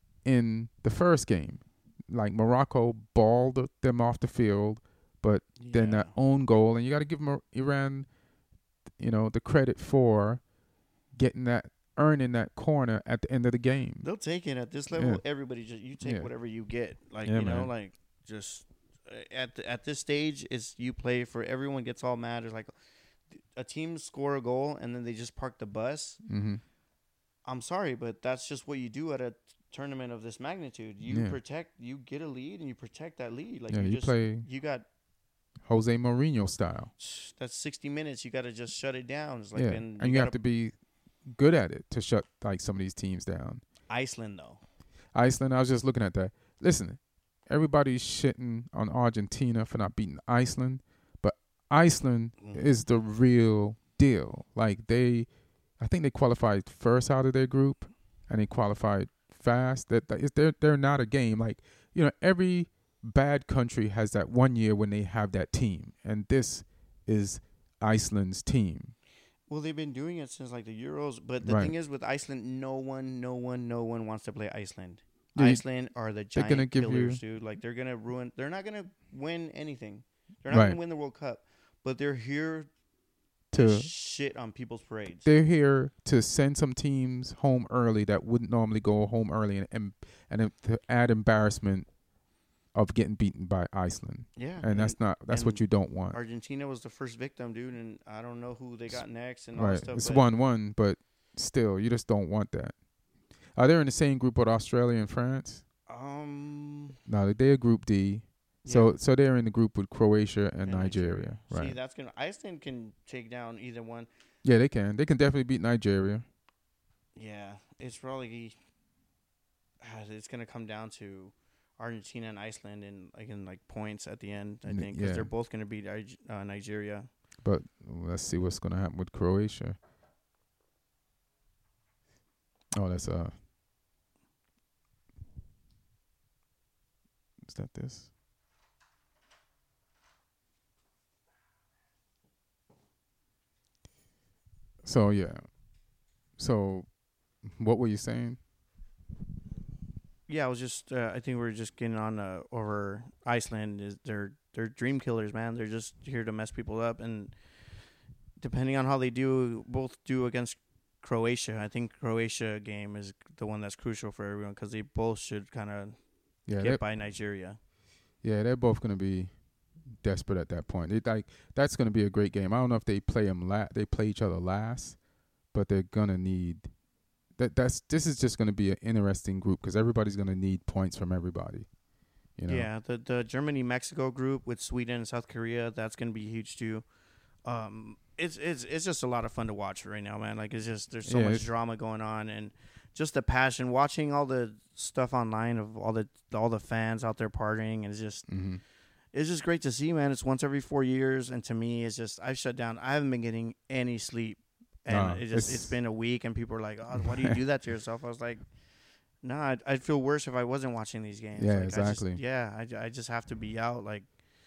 in the first game. Like Morocco balled them off the field, but then yeah. that own goal, and you got to give Mor- Iran, you know, the credit for getting that, earning that corner at the end of the game. They'll take it at this level. Yeah. Everybody just you take Yeah. whatever you get. Like Yeah, you know, man. like just uh, at the, at this stage, is you play for everyone gets all mad. It's like a team score a goal and then they just park the bus. Mm-hmm. I'm sorry, but that's just what you do at a tournament of this magnitude. You Yeah. protect, you get a lead, and you protect that lead. Like Yeah, you, you just play you got Jose Mourinho style. that's sixty minutes. You got to just shut it down. It's like yeah, and and you have gotta- to be good at it to shut like some of these teams down. Iceland though. Iceland, I was just looking at that. Listen, everybody's shitting on Argentina for not beating Iceland, but Iceland Mm. is the real deal. Like they, I think they qualified first out of their group, and they qualified fast. That, that is, they're they're not a game. Like, you know, every bad country has that one year when they have that team, and this is Iceland's team. Well, they've been doing it since like the Euros, but the Right. thing is with Iceland, no one, no one, no one wants to play Iceland. Yeah, you- Iceland are the giant gonna give killers, you- dude. Like they're gonna ruin. They're not gonna win anything. They're not Right. gonna win the World Cup, but they're here To to shit on people's parades. they're here to send some teams home early that wouldn't normally go home early, and and, and then to add embarrassment of getting beaten by Iceland. Yeah, And that's not that's what and you don't want. Argentina was the first victim, dude, and I don't know who they got next and all Right. that stuff. It's but one one, but still, you just don't want that. Are they in the same group with Australia and France? Um, No, they're Group D. So yeah. so they're in the group with Croatia and, And Nigeria. Right. See, that's gonna Iceland can take down either one. Yeah, they can. They can definitely beat Nigeria. Yeah, it's probably uh, it's gonna come down to Argentina and Iceland and like in like points at the end. I N- think because yeah. they're both gonna beat Ig- uh, Nigeria. But let's see what's going to happen with Croatia. Oh, that's uh. Is that this? So yeah. So, what were you saying? Yeah, I was just uh, I think we are just getting on uh, over Iceland. Is they're they're dream killers, man. They're just here to mess people up, and depending on how they do, both do against Croatia. I think Croatia game is the one that's crucial for everyone because they both should kind of Yeah, get they're, by Nigeria. yeah, they're both going to be desperate at that point. They like that's going to be a great game. I don't know if they play them la- they play each other last, but they're going to need that. That's this is just going to be an interesting group because everybody's going to need points from everybody. You know? Yeah, the the Germany Mexico group with Sweden and South Korea, that's gonna be huge too. Um, it's it's it's just a lot of fun to watch right now, man. Like it's just there's so Yeah, much it's- drama going on and just the passion. Watching all the stuff online of all the all the fans out there partying, and it's just Mhm. it's just great to see, man. It's once every four years, and to me, it's just I've shut down. I haven't been getting any sleep, and No, it just it's- it's been a week, and people are like, "Oh, why do you do that to yourself?" I was like. No, nah, I'd, I'd feel worse if I wasn't watching these games. Yeah, like, exactly. I just, yeah, I, ju- I just have to be out. Like,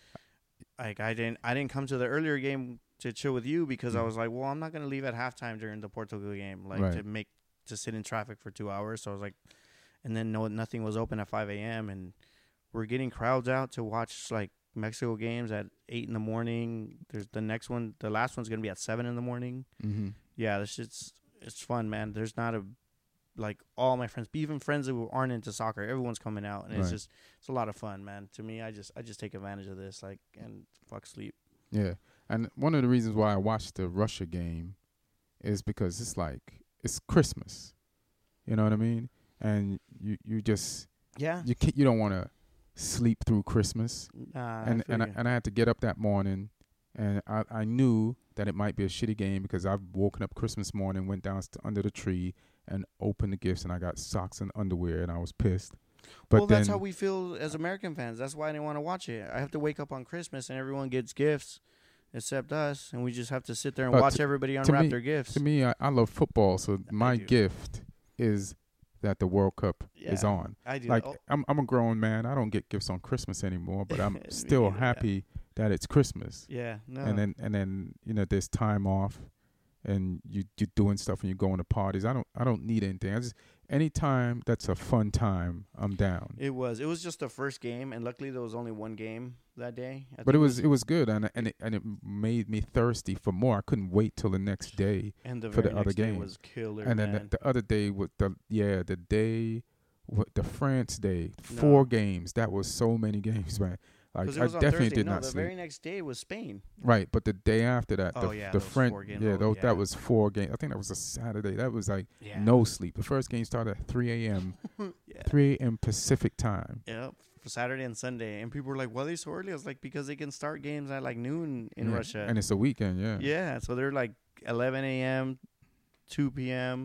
like I didn't I didn't come to the earlier game to chill with you because I Mm. was like, well, I'm not gonna leave at halftime during the Portugal game, like Right. to make to sit in traffic for two hours. So I was like, and then no nothing was open at five a.m. and we're getting crowds out to watch like Mexico games at eight in the morning. There's the next one, the last one's gonna be at seven in the morning. Mhm. Yeah, this shit's it's fun, man. There's not a like all my friends, even friends who aren't into soccer, everyone's coming out, and it's Right. just it's a lot of fun, man. To me, I just I just take advantage of this, like and fuck sleep. Yeah, and one of the reasons why I watched the Russia game is because it's like it's Christmas. You know what I mean? And you you just Yeah, you can't, you don't want to sleep through Christmas. nah, and I and I, feel you. and I had to get up that morning, and I I knew that it might be a shitty game because I've woken up Christmas morning, went down st- under the tree, and opened the gifts, and I got socks and underwear, and I was pissed. But well, then, that's how we feel as American fans. That's why I didn't want to watch it. I have to wake up on Christmas and everyone gets gifts, except us, and we just have to sit there and But watch to- everybody to unwrap me- their gifts. to me, I, I love football, so my do. gift is that the World Cup is Yeah, on. I do. Like Oh, I'm I'm a grown man. I don't get gifts on Christmas anymore, but I'm Me still neither, yeah. happy that it's Christmas. yeah, no. And then and then you know there's time off, and you you're doing stuff and you're going to parties. I don't I don't need anything. I just any time that's a fun time, I'm down. it was it was just the first game, and luckily there was only one game that day. I But think it was it was good, and and it, and it made me thirsty for more. I couldn't wait till the next day. and the for the very other next day game. was killer, And then man. the, the other day with the yeah the day, what the France day, four No. games. That was so many games, man. Like 'Cause it I was on definitely Thursday. did no, not the sleep. very next day was Spain. Right, but the day after that, Oh, the yeah, the those French four games. yeah, Oh, those yeah. that was four games. I think that was a Saturday. That was like Yeah. no sleep. The first game started at three a.m. Yeah. three a.m. Pacific time. Yep. For Saturday and Sunday, and people were like, "Why are they so early?" I was like, "Because they can start games at like noon in Yeah, Russia." and it's a weekend. Yeah, yeah, so they're like eleven a.m., two p.m.,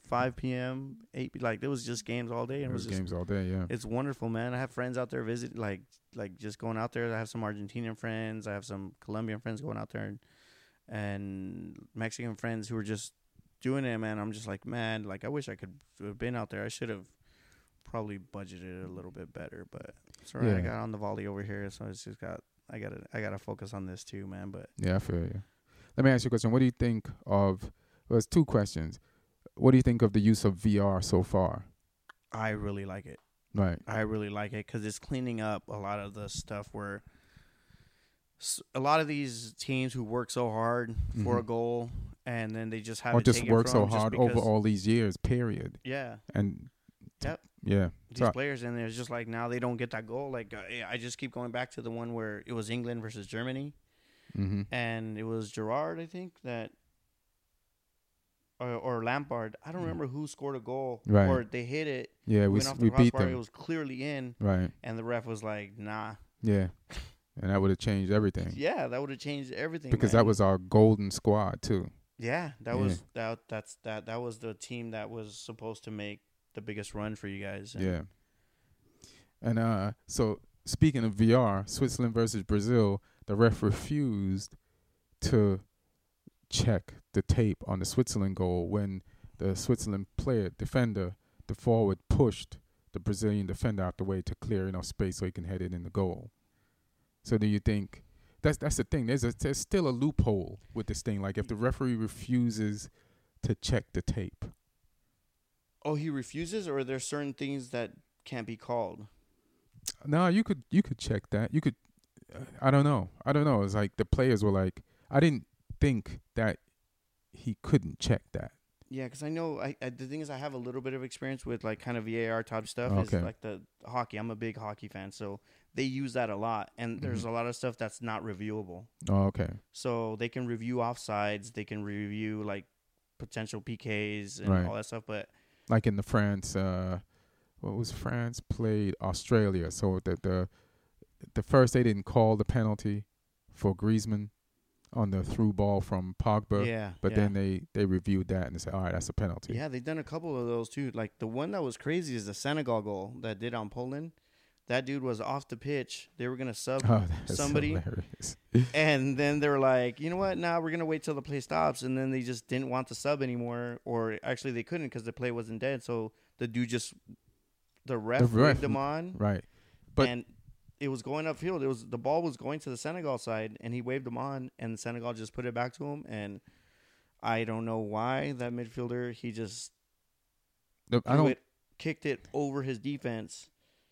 five p.m., eight p- like it was just games all day. And It it was was just, games all day. Yeah. it's wonderful, man. I have friends out there visit, like like just going out there. I have some Argentinian friends. I have some Colombian friends going out there, and, and Mexican friends who are just doing it, man. I'm just like, man, like I wish I could have been out there. I should have probably budgeted it a little bit better, but it's all right. Yeah. I got on the volley over here, so it's just got I got to I got to focus on this too, man. But Yeah, I feel you. Let me ask you a question. What do you think of? Well, it's two questions. What do you think of the use of V R so far? I really like it. Right. I really like it because it's cleaning up a lot of the stuff where s- a lot of these teams who work so hard for Mhm. a goal and then they just have Or it just taken work from so them just hard over because- all these years, period. Yeah, And Yep. yeah. these So, players and it's just like now they don't get that goal. Like uh, I just keep going back to the one where it was England versus Germany mm-hmm. and it was Gerrard, I think that. Or, or Lampard. I don't remember who scored a goal. Right. Or they hit it. Yeah, we went s- off we the beat crossbar. It them. was clearly in. Right. And the ref was like, nah. Yeah. And that would have changed everything. Yeah, that would have changed everything. Because man. that was our golden squad too. Yeah, that Yeah. was that. That's that. That was the team that was supposed to make the biggest run for you guys. And Yeah. And uh, so speaking of V R, Switzerland versus Brazil, the ref refused to check the tape on the Switzerland goal when the Switzerland player, defender, the forward pushed the Brazilian defender out the way to clear enough space so he can head it in the goal. So do you think that's that's the thing? There's a there's still a loophole with this thing. Like if the referee refuses to check the tape. Oh, he refuses, or are there certain things that can't be called? No, you could you could check that. You could. Uh, I don't know. I don't know. It's like the players were like, I didn't think that he couldn't check that. Yeah, because I know I, I the thing is I have a little bit of experience with like kind of V A R type stuff. Okay. Is like the hockey. I'm a big hockey fan, so they use that a lot. And there's Mhm. a lot of stuff that's not reviewable. Oh, okay. So they can review offsides. They can review like potential P Ks and Right. all that stuff. But Like in the France, uh, what was France played Australia? So the the the first they didn't call the penalty for Griezmann on the through ball from Pogba. yeah, But yeah. then they, they reviewed that and they said, all right, that's a penalty. Yeah, they've done a couple of those too. Like the one that was crazy is the Senegal goal that did on Poland. That dude was off the pitch. They were gonna sub, Oh, that's Somebody- hilarious. and then they were like, you know what? Now we're gonna wait till the play stops. And then they just didn't want the sub anymore, or actually they couldn't because the play wasn't dead. So the dude just, the ref, The ref- waved him on, Right. But- and it was going upfield. It was the ball was going to the Senegal side, and he waved him on, and Senegal just put it back to him. And I don't know why that midfielder he just The- I threw don't. it, kicked it over his defense.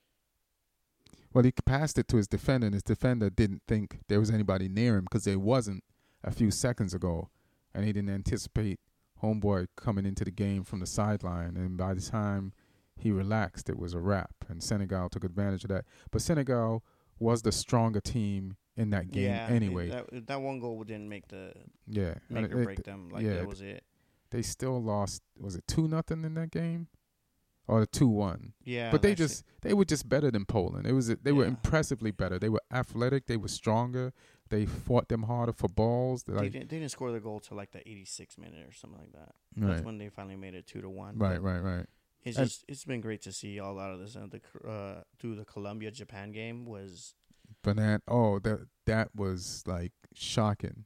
Well, he passed it to his defender, and his defender didn't think there was anybody near him because there wasn't a few seconds ago, and he didn't anticipate homeboy coming into the game from the sideline. And by the time he relaxed, it was a wrap, and Senegal took advantage of that. But Senegal was the stronger team in that game yeah, anyway. That that one goal didn't make the yeah, make And or it- break them. Like yeah, that was it. they still lost. Was it two nothing in that game, or two one? Yeah, But they that's it. just they were just better than Poland. It was they were Yeah. impressively better. They were athletic. They were stronger. They fought them harder for balls. They're They, like, didn't, they didn't score the goal till like the eighty-sixth minute or something like that. right, That's when they finally made it two to one. right, But right, right. It's And- just it's been great to see all out of this. And the uh, through the Colombia Japan game was But that oh that that was like shocking.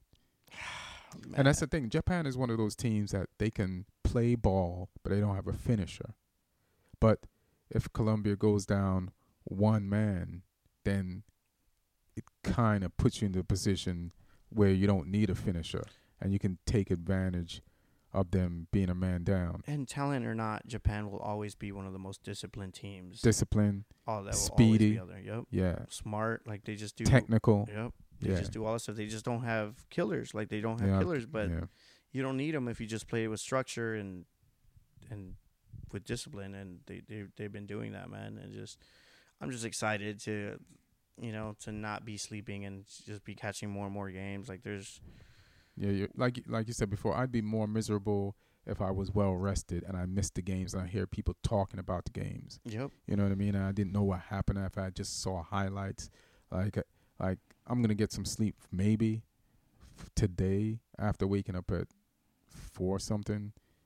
And that's the thing. Japan is one of those teams that they can play ball, but they don't have a finisher. But if Colombia goes down one man, then it kind of puts you in the position where you don't need a finisher, and you can take advantage of them being a man down. And talent or not, Japan will always be one of the most disciplined teams. Discipline, all that will speedy. always be out there. Yep. yeah, Smart, like they just do. technical, Yep. They yeah, just do all this stuff. They just don't have killers. Like they don't have yeah, killers, but yeah. you don't need them if you just play with structure and and with discipline. And they they they've been doing that, man. And just I'm just excited to, you know, to not be sleeping and just be catching more and more games. Like there's Yeah, you like like you said before, I'd be more miserable if I was well rested and I missed the games and I hear people talking about the games. yep. You know what I mean? And I didn't know what happened if I just saw highlights. Like, like I'm gonna get some sleep maybe f- today after waking up at four something,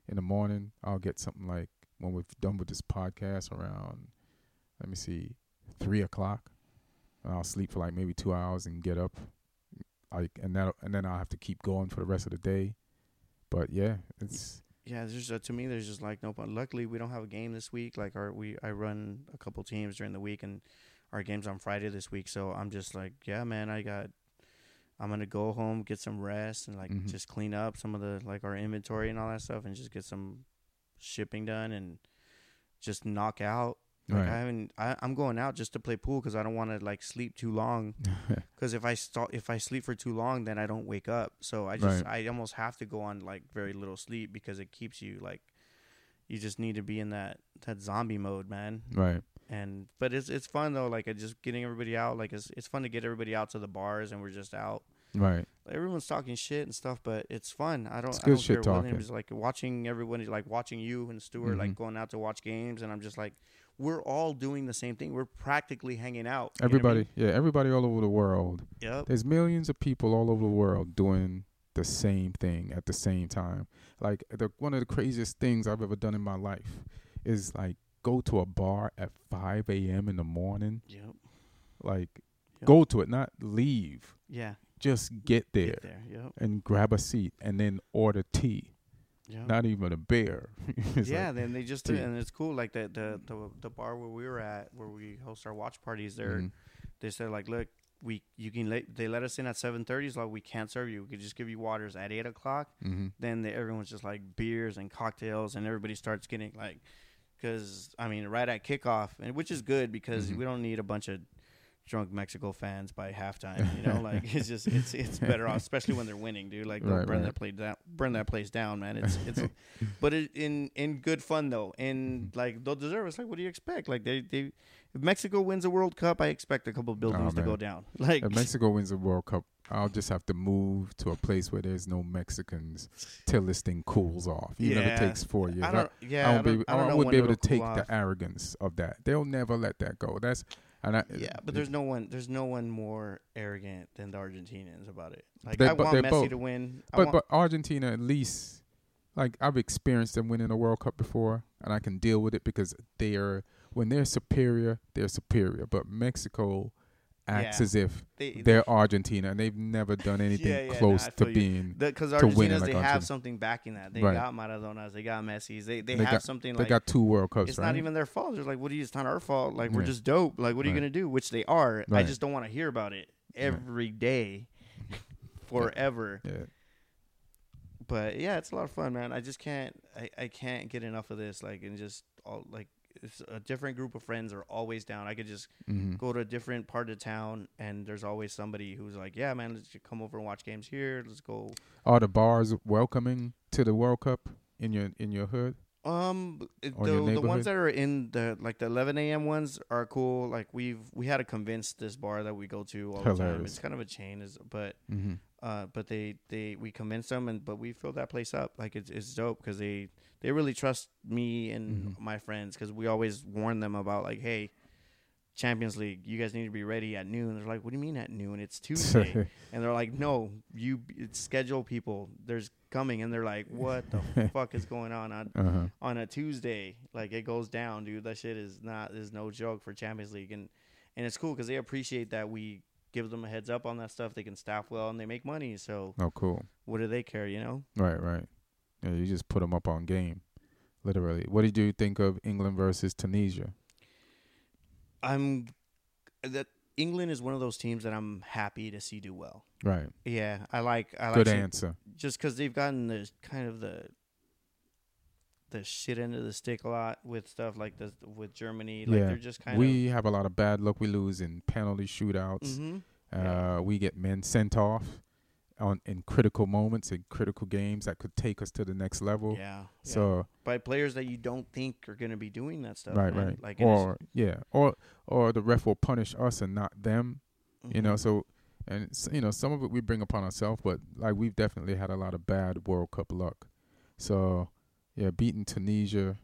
in the morning, I'll get something like when we're done with this podcast around, let me see, three o'clock. And I'll sleep for like maybe two hours and get up, like, and that, and then I'll have to keep going for the rest of the day. But yeah, it's Yeah, there's uh, to me there's just like no point. Luckily, we don't have a game this week. Like our we I run a couple teams during the week, and our game's on Friday this week. So I'm just like, yeah, man, I got. I'm gonna go home, get some rest, and like Mhm. just clean up some of the like our inventory and all that stuff, and just get some shipping done and just knock out. Like right. I haven't. I, I'm going out just to play pool because I don't want to like sleep too long. Because if I start, if I sleep for too long, then I don't wake up. So I just, Right. I almost have to go on like very little sleep because it keeps you like, you just need to be in that that zombie mode, man. Right. And but it's it's fun though. Like just getting everybody out. Like it's it's fun to get everybody out to the bars and we're just out. Right. Like, everyone's talking shit and stuff, but it's fun. I don't. It's I good don't shit care what talking. it is. Like watching everyone, like watching you and Stuart, Mhm. like going out to watch games, and I'm just like, we're all doing the same thing. We're practically hanging out. You know what I Everybody, mean? yeah, everybody all over the world. Yep. There's millions of people all over the world doing the same thing at the same time. Like the one of the craziest things I've ever done in my life is like go to a bar at five a.m. in the morning. Yep. Like Yep. go to it, not leave. Yeah. Just get there Get there. Yep. and grab a seat and then order tea. Yep. Not even a beer. It's yeah, like, then they just tea. and it's cool. Like the, the the the bar where we were at, where we host our watch parties, there, mhm. they said like, look, we you can let they let us in at seven thirty. So like we can't serve you. We could just give you waters at eight o'clock. Mhm. Then they, everyone's just like beers and cocktails, and everybody starts getting like, because I mean, right at kickoff, and which is good because Mhm. we don't need a bunch of drunk Mexico fans by halftime. You know, like it's just it's it's better off, especially when they're winning, dude. Like they'll Right, burn right. that place down, burn that place down, man. It's it's, but it, in in good fun though, and Mhm. like they'll deserve. It's like, what do you expect? Like they they. If Mexico wins a World Cup, I expect a couple buildings to man. go down. Like If Mexico wins the World Cup, I'll just have to move to a place where there's no Mexicans till this thing cools off. Even if Yeah. it takes four years. I don't. Yeah, I, I, won't be, don't, able- I don't I know wouldn't when be able to it'll take cool the off. arrogance of that. They'll never let that go. That's and I, Yeah, but there's no one. There's no one more arrogant than the Argentinians about it. Like They I bo- want they Messi both. to win. I But want, but Argentina at least, like I've experienced them winning a World Cup before, and I can deal with it because they are when they're superior, they're superior. But Mexico acts Yeah. as if they, they're Argentina, and they've never done anything Yeah, yeah, close nah, I to feel you. being. because to win Argentinas it like they have Argentina. something backing that. They Right. got Maradonas. They got Messi's. They they, They have got- something They like. got two World Cups, It's right? not even their fault. They're like, what are you? It's not our fault. Like we're Yeah. just dope. Like what are you Right. gonna do? Which they are. I Right. just don't want to hear about it every day, forever. yeah. But yeah, it's a lot of fun, man. I just can't. I, I can't get enough of this. Like and just all like it's a different group of friends are always down. I could just hmm go to a different part of town, and there's always somebody who's like, yeah, man, let's just come over and watch games here. Let's go. Are the bars welcoming to the World Cup in your in your hood? Um, it- Or the your the neighborhood? ones that are in the like the eleven a.m. ones are cool. Like we've we had to convince this bar that we go to all the time. Hilarious. It's kind of a chain, is but Mm-hmm. uh, but they they we convinced them, and but we filled that place up. Like it's it's dope because they they really trust me and Mhm. my friends because we always warn them about like, hey, Champions League, you guys need to be ready at noon. They're like, what do you mean at noon? It's Tuesday. And they're like, no, you it's schedule people. There's coming, and they're like, what the fuck is going on on uh-huh. on a Tuesday? Like it goes down, dude. That shit is not is no joke for Champions League, and and it's cool because they appreciate that we give them a heads up on that stuff. They can staff well and they make money. So Oh, cool. what do they care, you know? Right, right. Yeah, you just put them up on game, literally. What did you think of England versus Tunisia? I'm that England is one of those teams that I'm happy to see do well. Right. Yeah, I like I like Good seeing- answer. just because they've gotten the kind of the the shit end of the stick a lot with stuff like this with Germany. Like Yeah. they're just kind We have a lot of bad luck. We lose in penalty shootouts. of. Mm-hmm. Uh, Yeah. We get men sent off on in critical moments, in critical games that could take us to the next level. Yeah, yeah. So by players that you don't think are going to be doing that stuff. right, man. right. Like it is- or yeah, or or the ref will punish us and not them. You know, Mhm. so and s- you know some of it we bring upon ourselves, but like we've definitely had a lot of bad World Cup luck. So yeah, beating Tunisia.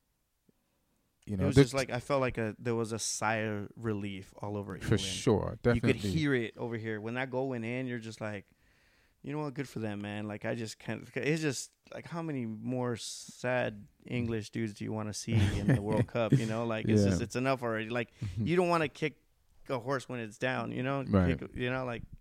You know, it was this- just like I felt like a there was a sigh of relief all over for England. sure, You definitely. could hear it over here when that goal went in. You're just like, You know what? Good for them, man. Like I just can't. It's just like how many more sad English dudes do you want to see in the World Cup? You know, like it's Yeah. just it's enough already. Like you don't want to kick a horse when it's down. You know, Right. Kick, you know, like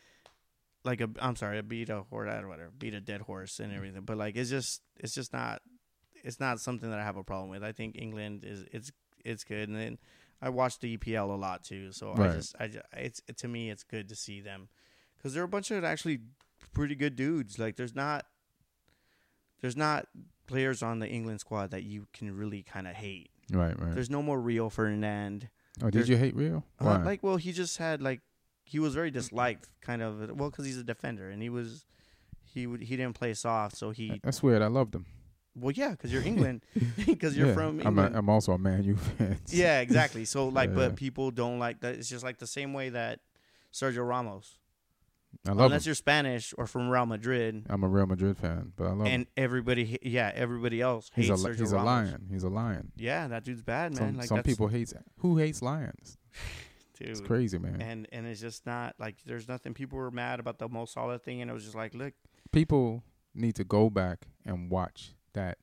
like a. I'm sorry, I beat a horse, whatever, beat a dead horse and everything. But like it's just it's just not it's not something that I have a problem with. I think England is it's it's good, and then I watch the E P L a lot too. So Right. I just I just, it's it, to me it's good to see them because they're a bunch of actually pretty good dudes. Like there's not there's not players on the England squad that you can really kind of hate. Right, right. There's no more Rio Ferdinand. Oh, did there's- you hate Rio? Uh, Why? like well, he just had like he was very disliked, kind of. Well, because he's a defender and he was he would he didn't play soft, so he That's weird. I loved him. well yeah, because you're England, because you're Yeah. from I'm, a, England. I'm also a Man U fan. Yeah, exactly. So like, Yeah. but people don't like that. It's just like the same way that Sergio Ramos. I love Unless him. you're Spanish or from Real Madrid, I'm a Real Madrid fan, but I love him. and everybody, ha- yeah, everybody else hates He's a Sergio he's a Ramos. lion. He's a lion. Yeah, that dude's bad, man. Some like some that's, people hate who hates lions. dude. It's crazy, man. And and it's just not like there's nothing. People were mad about the Mo Salah thing, and it was just like, look, People need to go back and watch that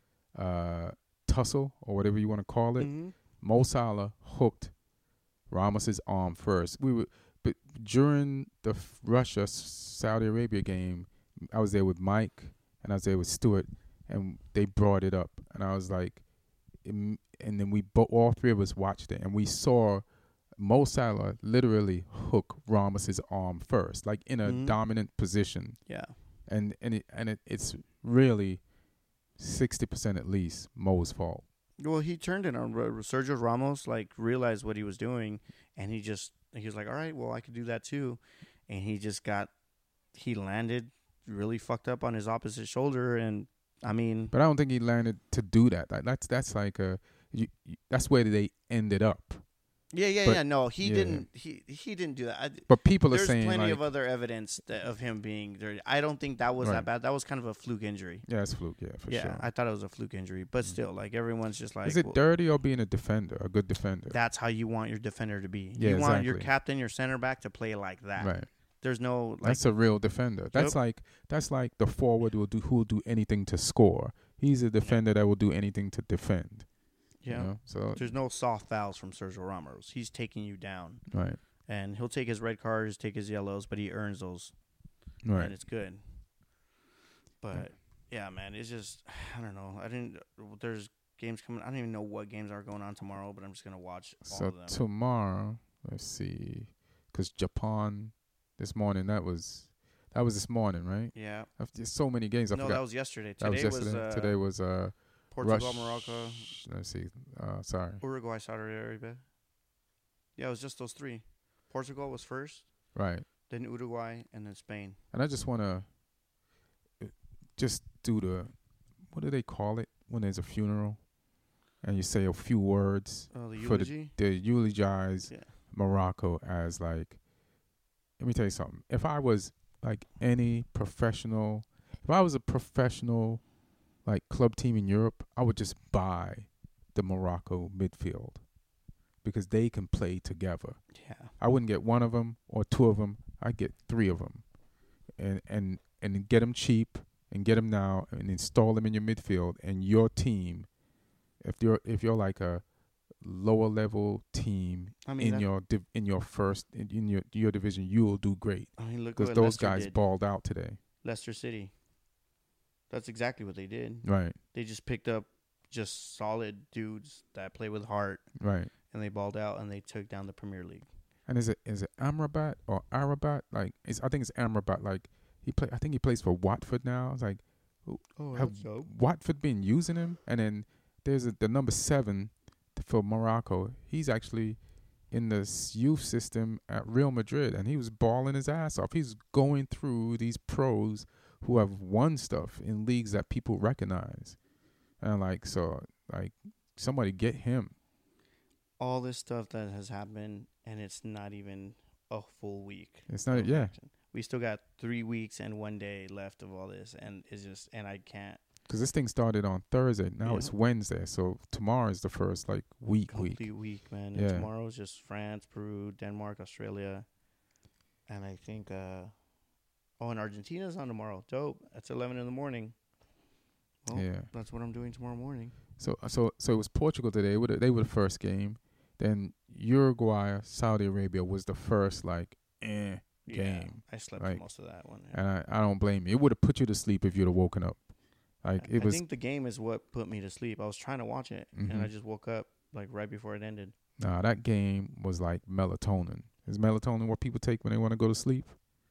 uh, tussle or whatever you want to call it. mhm. Mo Salah hooked Ramos's arm first. We were, but during the f- Russia Saudi Arabia game, I was there with Mike and I was there with Stuart, and they brought it up, and I was like, im- and then we bo- all three of us watched it, and we saw Mo Salah literally hook Ramos's arm first, like in a Mhm. dominant position, yeah, and and it and it, it's really sixty percent at least Mo's fault. well, he turned it on R- Sergio Ramos. Like realized what he was doing, and he just he was like, all right, well, I could do that too, and he just got he landed really fucked up on his opposite shoulder, and I mean, But I don't think he landed to do that. Like that's that's like a you, you, that's where they ended up. yeah, yeah, But- yeah. No, he yeah. didn't. He he didn't do that. I, But people are There's saying plenty like, of other evidence that, of him being dirty. I don't think that was Right. that bad. That was kind of a fluke injury. yeah, it's fluke, yeah, for yeah, sure. I thought it was a fluke injury, but Mhm. still, like everyone's just like, Is it well, dirty or being a defender, a good defender? that's how you want your defender to be. Yeah, you want your exactly. captain, your center back to play like that. Right. There's no like, That's a real defender. That's like that's like the forward will do who will do anything to score. He's a defender that will do anything to defend. yeah. You know? So There's no soft fouls from Sergio Ramos. He's taking you down, right. and he'll take his red cards, take his yellows, but he earns those, Right. and it's good. But yeah, man, it's just I don't know. I didn't. There's games coming. I don't even know what games are going on tomorrow, but I'm just gonna watch all So of them. tomorrow, let's see, because Japan this morning that was that was this morning, right? Yeah. I've- There's so many games. I No, forgot. that was yesterday. That was Today was, yesterday. uh, Today was uh Portugal, Rush- Morocco, Let's see. Uh, sorry. Uruguay, Saudi Arabia. Yeah, it was just those three. Portugal was first, Right. then Uruguay, and then Spain. And I just want to just do the what do they call it when there's a funeral, and you say a few words Oh, the for the eulogy. to eulogize Yeah. Morocco as like. Let me tell you something. If I was like any professional, if I was a professional like club team in Europe, I would just buy the Morocco midfield because they can play together. Yeah. I wouldn't get one of them or two of them. I'd get three of them, and and and get them cheap and get them now and install them in your midfield and your team. If you're if you're like a lower level team I mean, in that- your div- in your first in, in your your division, you will do great I mean, look because what those Leicester guys did. balled out today. Leicester City. That's exactly what they did. Right, They just picked up just solid dudes that play with heart, right. and they balled out, and they took down the Premier League. And is it is it Amrabat or Arabat? Like it's I think it's Amrabat. Like he play. I think he plays for Watford now. It's like Oh, have Watford been using him? And then there's a, the number seven for Morocco. He's actually in the s- youth system at Real Madrid, and he was balling his ass off. He's going through these pros who have won stuff in leagues that people recognize, and like so, like somebody get him. All this stuff that has happened, and it's not even a full week. It's not of yeah. action. We still got three weeks and one day left of all this, and it's just, and I can't. Because this thing started on Thursday. Now Yeah. it's Wednesday. So tomorrow is the first like week week. Complete week, man. Yeah. And tomorrow's just France, Peru, Denmark, Australia, and I think uh, Oh, and Argentina's on tomorrow. Dope. That's eleven in the morning. Well, yeah. that's what I'm doing tomorrow morning. So so so it was Portugal today. They were the, they were the first game. Then Uruguay, Saudi Arabia was the first like eh Yeah, game. I slept Like, most of that one. And I, I don't blame you. It would have put you to sleep if you'd have woken up. Like I, it was. I think the game is what put me to sleep. I was trying to watch it, Mhm. and I just woke up like right before it ended. Nah, that game was like melatonin. Is melatonin what people take when they want to go to sleep?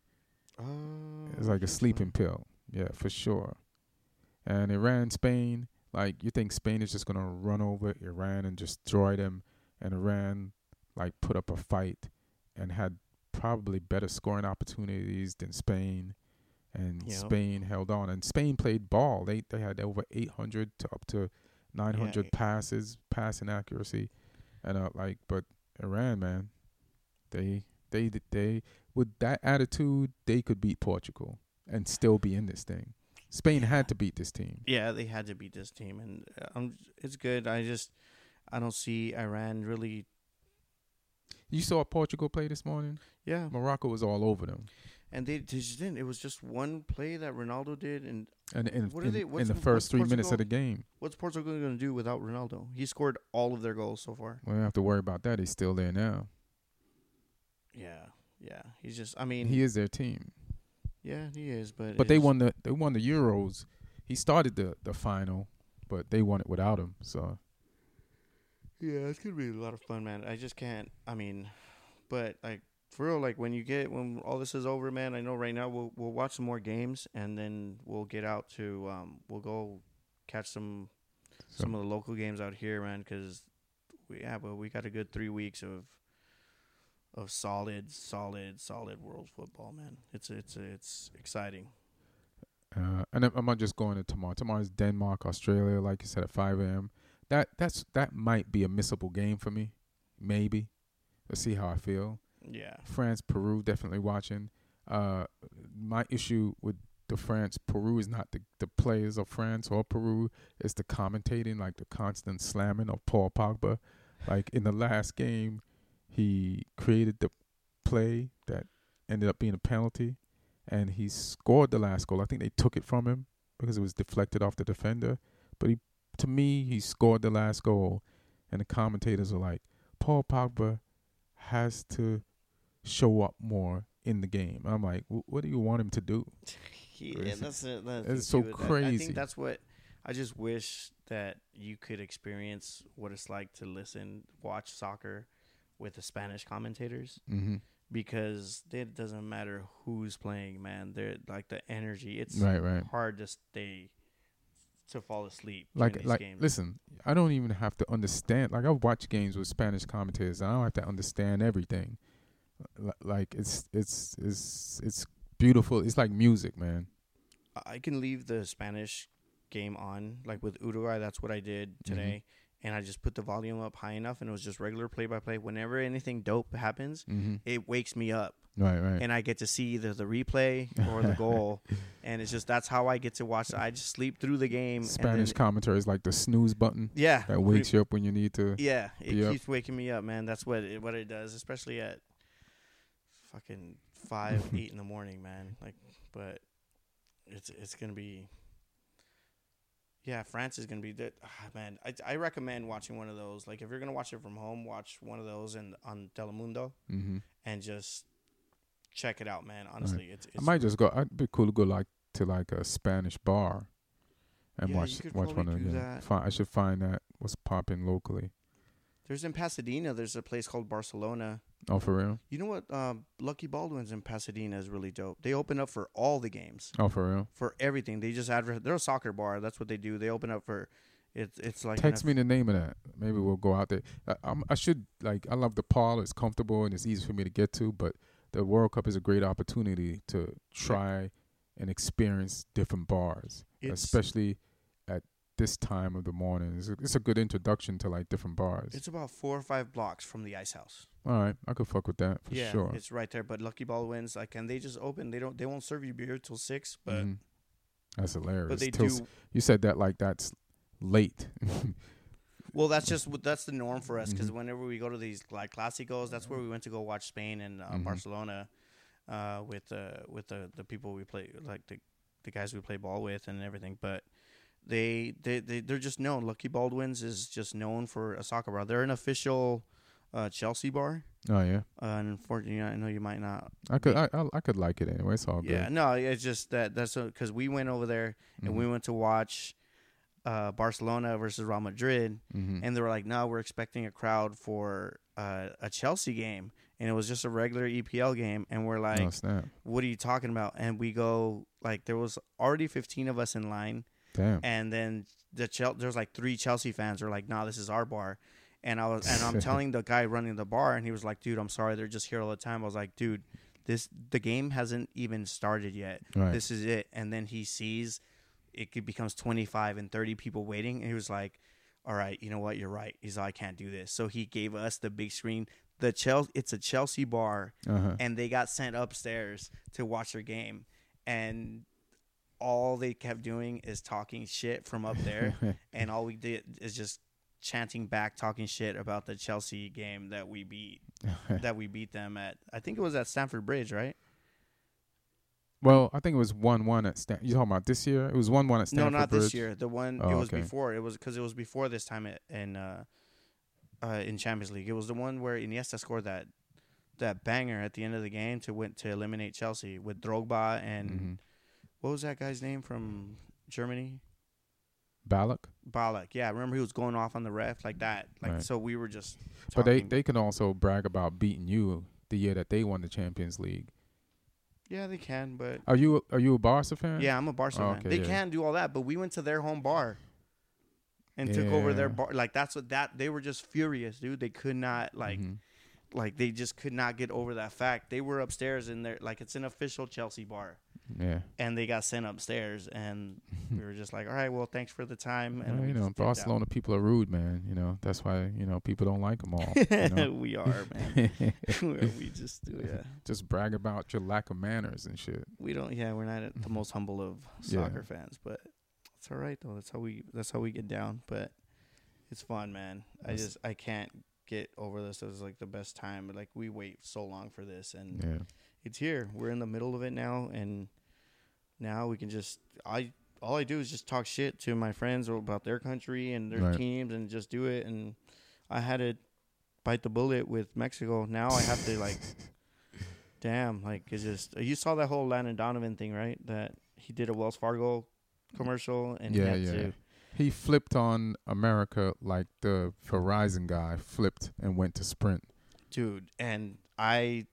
Uh, It's like a sleeping pill. Yeah, for sure. And Iran, Spain, like you think Spain is just gonna run over Iran and just destroy them, and Iran like put up a fight and had probably better scoring opportunities than Spain, and Yep. Spain held on. And Spain played ball. They they had over eight hundred to up to nine hundred Yeah. passes, passing accuracy, and uh, like but Iran, man, they they they with that attitude they could beat Portugal and still be in this thing. Spain Yeah. had to beat this team. Yeah, they had to beat this team, and um, it's good. I just I don't see Iran really. You saw Portugal play this morning? Yeah, Morocco was all over them. and they, they just didn't. It was just one play that Ronaldo did, and And in, What are in, they- in what's- the what's first three minutes Portugal- of the game, what's Portugal going to do without Ronaldo? He scored all of their goals so far. we don't have to worry about that. He's still there now. Yeah, yeah. He's just. I mean, He is their team. yeah, he is. But But they it's- won the they won the Euros. He started the, the final, but they won it without him. So Yeah, it's gonna be a lot of fun, man. I just can't. I mean, but like for real, like when you get when all this is over, man. I know right now we'll we'll watch some more games, and then we'll get out to um we'll go catch some some of the local games out here, man. Because we yeah, but we got a good three weeks of of solid, solid, solid world football, man. It's it's it's exciting. Uh, and I'm I'm not just going to tomorrow. Tomorrow's Denmark, Australia, like you said, at five a.m. That that's that might be a missable game for me, maybe. Let's see how I feel. Yeah, France, Peru, definitely watching. Uh, my issue with the France, Peru is not the, the players of France or Peru. It's the commentating, like the constant slamming of Paul Pogba. Like in the last game, he created the play that ended up being a penalty, and he scored the last goal. I think they took it from him because it was deflected off the defender. But he, to me, he scored the last goal, and the commentators are like, Paul Pogba has to show up more in the game. I'm like, what do you want him to do? yeah, Crazy. that's it. That's It's the so thing too. That- I crazy. think that's what I just wish that you could experience what it's like to listen, watch soccer with the Spanish commentators, Mm-hmm. because it doesn't matter who's playing, man. They're like the energy. It's Right, right. hard to stay to fall asleep Like, during these like, games. listen, I don't even have to understand. Like, I've watched games with Spanish commentators, and I don't have to understand everything. L- Like, it's, it's, it's, it's beautiful. It's like music, man. I can leave the Spanish game on, like with Uruguay. That's what I did today. And I just put the volume up high enough, and it was just regular play-by-play. Whenever anything dope happens, Mm-hmm. it wakes me up, Right, right. and I get to see either the replay or the goal. And it's just that's how I get to watch. I just sleep through the game. Spanish and then, commentary is like the snooze button yeah, that wakes you up when you need to. yeah, it be up. keeps waking me up, man. That's what it, what it does, especially at fucking five, eight in the morning, man. Like, but it's it's gonna be. Yeah, France is gonna be that. Ah, man, I I recommend watching one of those. Like, if you're gonna watch it from home, watch one of those and on Telemundo Mm-hmm. and just check it out, man. Honestly, it's, it's I might just go. I'd be cool to go like to like a Spanish bar and Yeah, you watch could watch one probably of do them. that. Fi- I should find that what's popping locally. There's in Pasadena. There's a place called Barcelona. Oh, for real? You know what? Um, Lucky Baldwin's in Pasadena is really dope. They open up for all the games, Oh, for real? for everything. They just advertise. They're a soccer bar. That's what they do. They open up for. It's it's like Text an me the name of that. Maybe we'll go out there. I, I'm, I should like. I love the parlor. It's comfortable and it's easy for me to get to. But the World Cup is a great opportunity to try and experience different bars, It's- especially at this time of the morning. It's a, it's a good introduction to like different bars. It's about four or five blocks from the Ice House. All right, I could fuck with that for yeah, sure. it's right there. But Lucky Baldwin's like, and they just open. They don't. They won't serve you beer till six. But Mhm. That's hilarious. but they Till do. s- You said that like that's late. Well, that's just what that's the norm for us because Mhm. whenever we go to these like Clásicos, that's where we went to go watch Spain and uh, Mhm. Barcelona. uh, with uh, with the the people we play, like the the guys we play ball with and everything. But they they they they're just known. Lucky Baldwin's is just known for a soccer bar. They're an official uh, Chelsea bar. Oh yeah. Uh, and unfortunately, I know you might not. I could I, I I could like it anyway. It's all good. Yeah, no, it's just that that's because we went over there and Mhm. we went to watch uh, Barcelona versus Real Madrid, Mhm. and they were like, "No, we're expecting a crowd for uh, a Chelsea game," and it was just a regular E P L game, and we're like, oh snap! "What are you talking about?" And we go like, there was already fifteen of us in line, Damn. and then the Chel- there's like three Chelsea fans are like, "Nah, this is our bar." And I was, and I'm telling the guy running the bar, and he was like, "Dude, I'm sorry, they're just here all the time." I was like, "Dude, this the game hasn't even started yet. Right. This is it." And then he sees it could becomes twenty-five and thirty people waiting, and he was like, "All right, you know what? You're right." He's like, "I can't do this." So he gave us the big screen. The Chelsea, it's a Chelsea bar, Uh-huh. and they got sent upstairs to watch their game, and all they kept doing is talking shit from up there, and all we did is just chanting back, talking shit about the Chelsea game that we beat, that we beat them at. I think it was at Stamford Bridge, right? Well, I think it was one one at Stan. You talking about this year? It was one one at No, Stamford not Bridge. this year. The one Oh, it was okay. before. It was because it was before this time at, in uh, uh, in Champions League. It was the one where Iniesta scored that that banger at the end of the game to win to eliminate Chelsea with Drogba and Mhm. what was that guy's name from Germany? Ballack. Ballack. Yeah, remember he was going off on the ref like that. Like Right. so, we were just. But they, talking- they can also brag about beating you the year that they won the Champions League. Yeah, they can, but Are you are you a Barca fan? yeah, I'm a Barca Oh, fan. okay, They yeah. can do all that, but we went to their home bar and took over their Yeah. bar. Like that's what that they were just furious, dude. They could not like. Mhm. Like they just could not get over that fact. They were upstairs in there, like it's an official Chelsea bar, Yeah. and they got sent upstairs, and we were just like, all right, well, thanks for the time. And Well, we you know, just dipped out. Barcelona people are rude, man. You know, that's why, you know, people don't like them all. You know? we are, man. we just do, yeah. Just brag about your lack of manners and shit. We don't, yeah. We're not the most humble of Yeah. soccer fans, but it's all right though. That's how we. That's how we get down. But it's fun, man. I That's- just I can't get over this. It was like the best time. Like we wait so long for this, and Yeah. it's here. We're in the middle of it now, and now we can just I all I do is just talk shit to my friends about their country and their Right. teams, and just do it. And I had to bite the bullet with Mexico. Now I have to like, damn, like it's just you saw that whole Landon Donovan thing, right? That he did a Wells Fargo commercial, and Yeah, he had yeah. to. He flipped on America like the Verizon guy flipped and went to Sprint. Dude, and I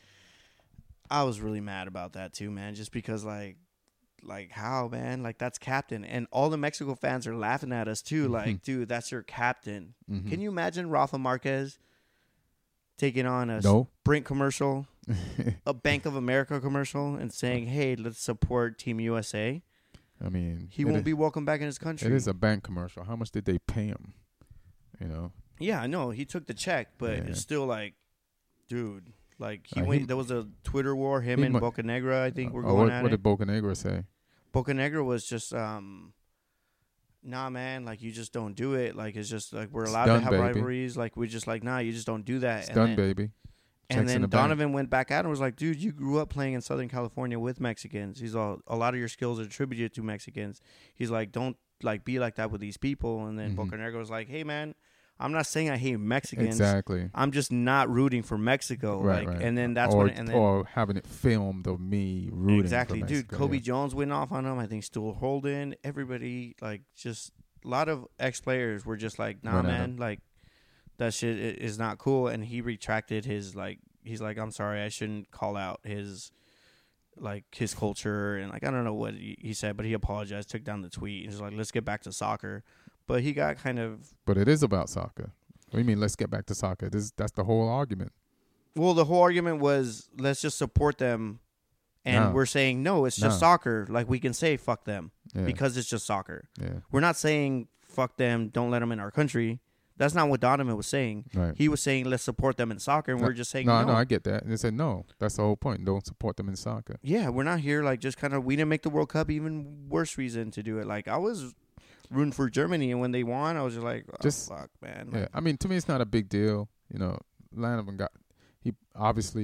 I was really mad about that too, man, just because like like how, man? Like that's captain, and all the Mexico fans are laughing at us too, like, dude, that's your captain. Mhm. Can you imagine Rafa Marquez taking on a No. Sprint commercial, a Bank of America commercial, and saying, "Hey, let's support Team U S A"? I mean, He it won't is- be welcome back in his country. It is a bank commercial. How much did they pay him? You know. Yeah, I know he took the check, but Yeah. it's still like, dude, like he Uh, went. he- there was a Twitter war. Him he and mu- Boca Negra, I think, were Oh, going what, at what it. did Bocanegra say? Boca Negra was just, um, nah, man, like you just don't do it. Like it's just like we're It's allowed done, to have baby. rivalries. Like we just like, nah, you just don't do that. It's and done, then, baby. And Checks in then the bank. Donovan went back out and was like, dude, you grew up playing in Southern California with Mexicans. He's all a lot of your skills are attributed to Mexicans. He's like, don't like be like that with these people. And then Mhm. Boca Negra was like, hey, man, I'm not saying I hate Mexicans. Exactly. I'm just not rooting for Mexico. Right, like, right. And then that's or, when, and then or having it filmed of me rooting exactly, for dude. Mexico, Kobe yeah. Jones went off on him. I think Stuart Holden. Everybody, like, just a lot of ex players were just like, nah, Went at man, him. like that shit i- is not cool. And he retracted his like. He's like, I'm sorry, I shouldn't call out his like his culture and like I don't know what he, he said, but he apologized, took down the tweet, and was like, let's get back to soccer. But he got kind of But it is about soccer. What do you mean, let's get back to soccer? This That's the whole argument. well, the whole argument was let's just support them. And No. we're saying, no, it's just No. soccer. Like, we can say fuck them Yeah. because it's just soccer. yeah. We're not saying fuck them, don't let them in our country. That's not what Donovan was saying. Right. He was saying let's support them in soccer, and No, we're just saying No, no. no, I get that. And they said, no, that's the whole point. Don't support them in soccer. Yeah, we're not here like just kind of. We didn't make the World Cup. Even worse reason to do it. Like I was rooting for Germany, and when they won, I was just like, oh, Just- fuck, man. Yeah. Like, I mean, to me, it's not a big deal. You know, Lanovan got, he obviously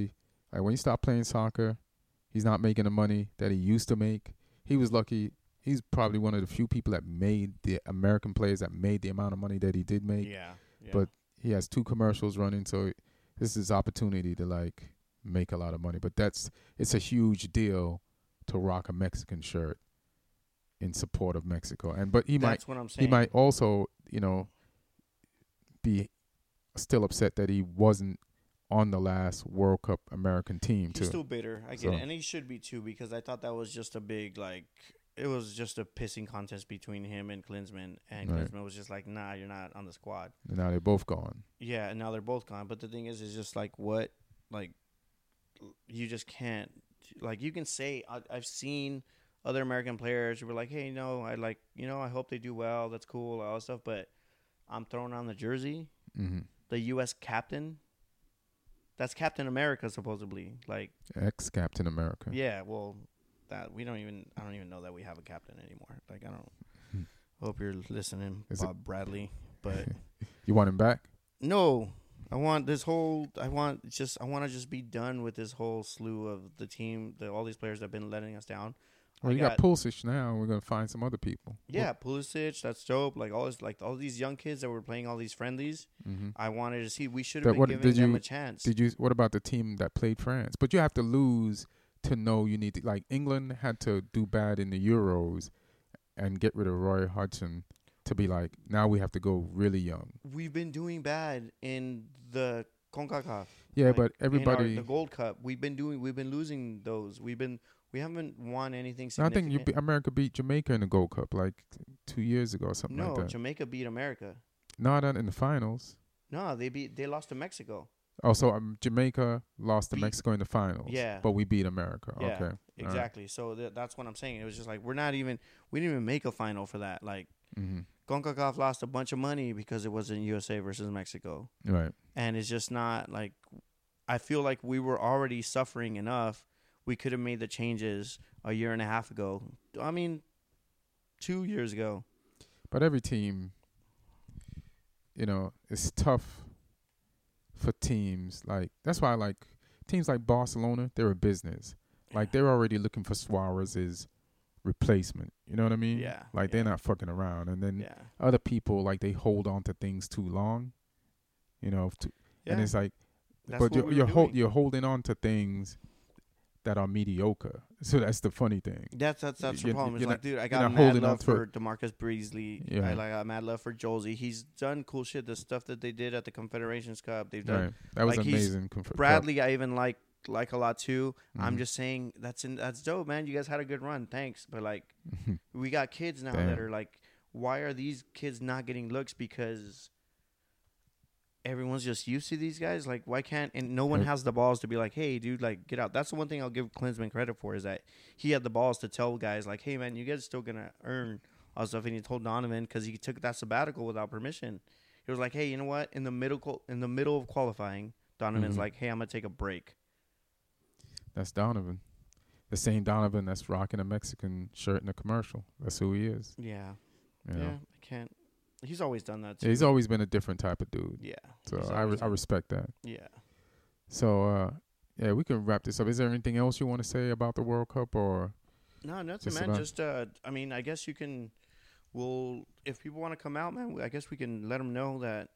Like when he stopped playing soccer, he's not making the money that he used to make. He was lucky. He's probably one of the few people that made the American players that made the amount of money that he did make. Yeah. yeah. But he has two commercials running, so this is his opportunity to like make a lot of money. But that's it's a huge deal to rock a Mexican shirt in support of Mexico. And but he That's might what I'm saying. he might also, you know, be still upset that he wasn't on the last World Cup American team He's too. still bitter. I get So- it. And he should be too, because I thought that was just a big, like, it was just a pissing contest between him and Klinsmann. And Right. Klinsmann was just like, nah, you're not on the squad. And now they're both gone. Yeah, and now they're both gone. But the thing is, is just like, what? Like, you just can't. Like, you can say, I, I've seen other American players who were like, hey, you know, I like, you know, I hope they do well. That's cool, all that stuff. But I'm throwing on the jersey, Mm-hmm. the U S captain. That's Captain America, supposedly. Like, Ex Captain America. yeah, well, that we don't even. I don't even know that we have a captain anymore. Like, I don't. Hmm. Hope you're listening, Is it- Bob Bradley. But You want him back? no, I want this whole. I want just. I want to just be done with this whole slew of the team. The all these players that have been letting us down. Well, I you got, got- Pulisic now. We're gonna find some other people. Yeah, Pulisic. That's dope. Like all this, like all these young kids that were playing all these friendlies. Mm-hmm. I wanted to see. We should But have been what- giving did them you- a chance. Did you? What about the team that played France? But you have to lose to know you need to. Like England had to do bad in the Euros and get rid of Roy Hodgson to be like, now we have to go really young. We've been doing bad in the CONCACAF. Yeah, Like, but in our- everybody. the Gold Cup. We've been doing. We've been losing those. We've been. We haven't won anything I significant. think you be, America beat Jamaica in the Gold Cup like two years ago or something no, like that. Jamaica beat America. Not in the finals. No, they beat. They lost to Mexico. Oh, so um, Jamaica lost to Beat- Mexico in the finals. Yeah. But we beat America. Yeah, Okay. All right. exactly. So th- that's what I'm saying. It was just like we're not even. We didn't even make a final for that. Like Mm-hmm. CONCACAF lost a bunch of money because it wasn't U S A versus Mexico, Right. and it's just not like. I feel like we were already suffering enough. We could have made the changes a year and a half ago. I mean, two years ago. But every team, you know, it's tough for teams. Like that's why I like teams like Barcelona. They're a business. Like they're already looking for Suarez's replacement. You know what I mean? Yeah, Like yeah. they're not fucking around. And then Yeah. other people like they hold on to things too long. You know, to, Yeah. and it's like, That's but what you're we were you're, hol- doing. you're holding on to things that are mediocre. So that's the funny thing. That's that's that's the You're- problem. It's you're like, not- dude, I you're got not mad holding on love to for it. DeMarcus Beasley. Yeah. I like I got mad love for Josie. He's done cool shit. The stuff that they did at the Confederations Cup, they've done. Right. That was like, he's- amazing. Conf- Bradley, I even like like a lot too. I'm Mhm. just saying that's in that's dope, man. You guys had a good run. Thanks, but like we got kids now Damn. that are like, why are these kids not getting looks? Because everyone's just used to these guys. Like, why can't and no one Yep. has the balls to be like, hey, dude, like get out. That's the one thing I'll give Klinsmann credit for is that he had the balls to tell guys like, hey, man, you guys are still gonna earn all stuff. And he told Donovan because he took that sabbatical without permission. He was like, hey, you know what? In the middle qual- in the middle of qualifying, Donovan's Mhm. like, hey, I'm gonna take a break. That's Donovan. The same Donovan that's rocking a Mexican shirt in the commercial. That's who he is. Yeah. You know? Yeah, I can't. He's always done that too. Yeah, he's always been a different type of dude. Yeah. So he's I, re- always I been- respect that. Yeah. So, uh, yeah, we can wrap this up. Is there anything else you want to say about the World Cup or? No, nothing, Just man. about- Just, uh, I mean, I guess you can. We'll if people want to come out, man. I guess we can let them know that.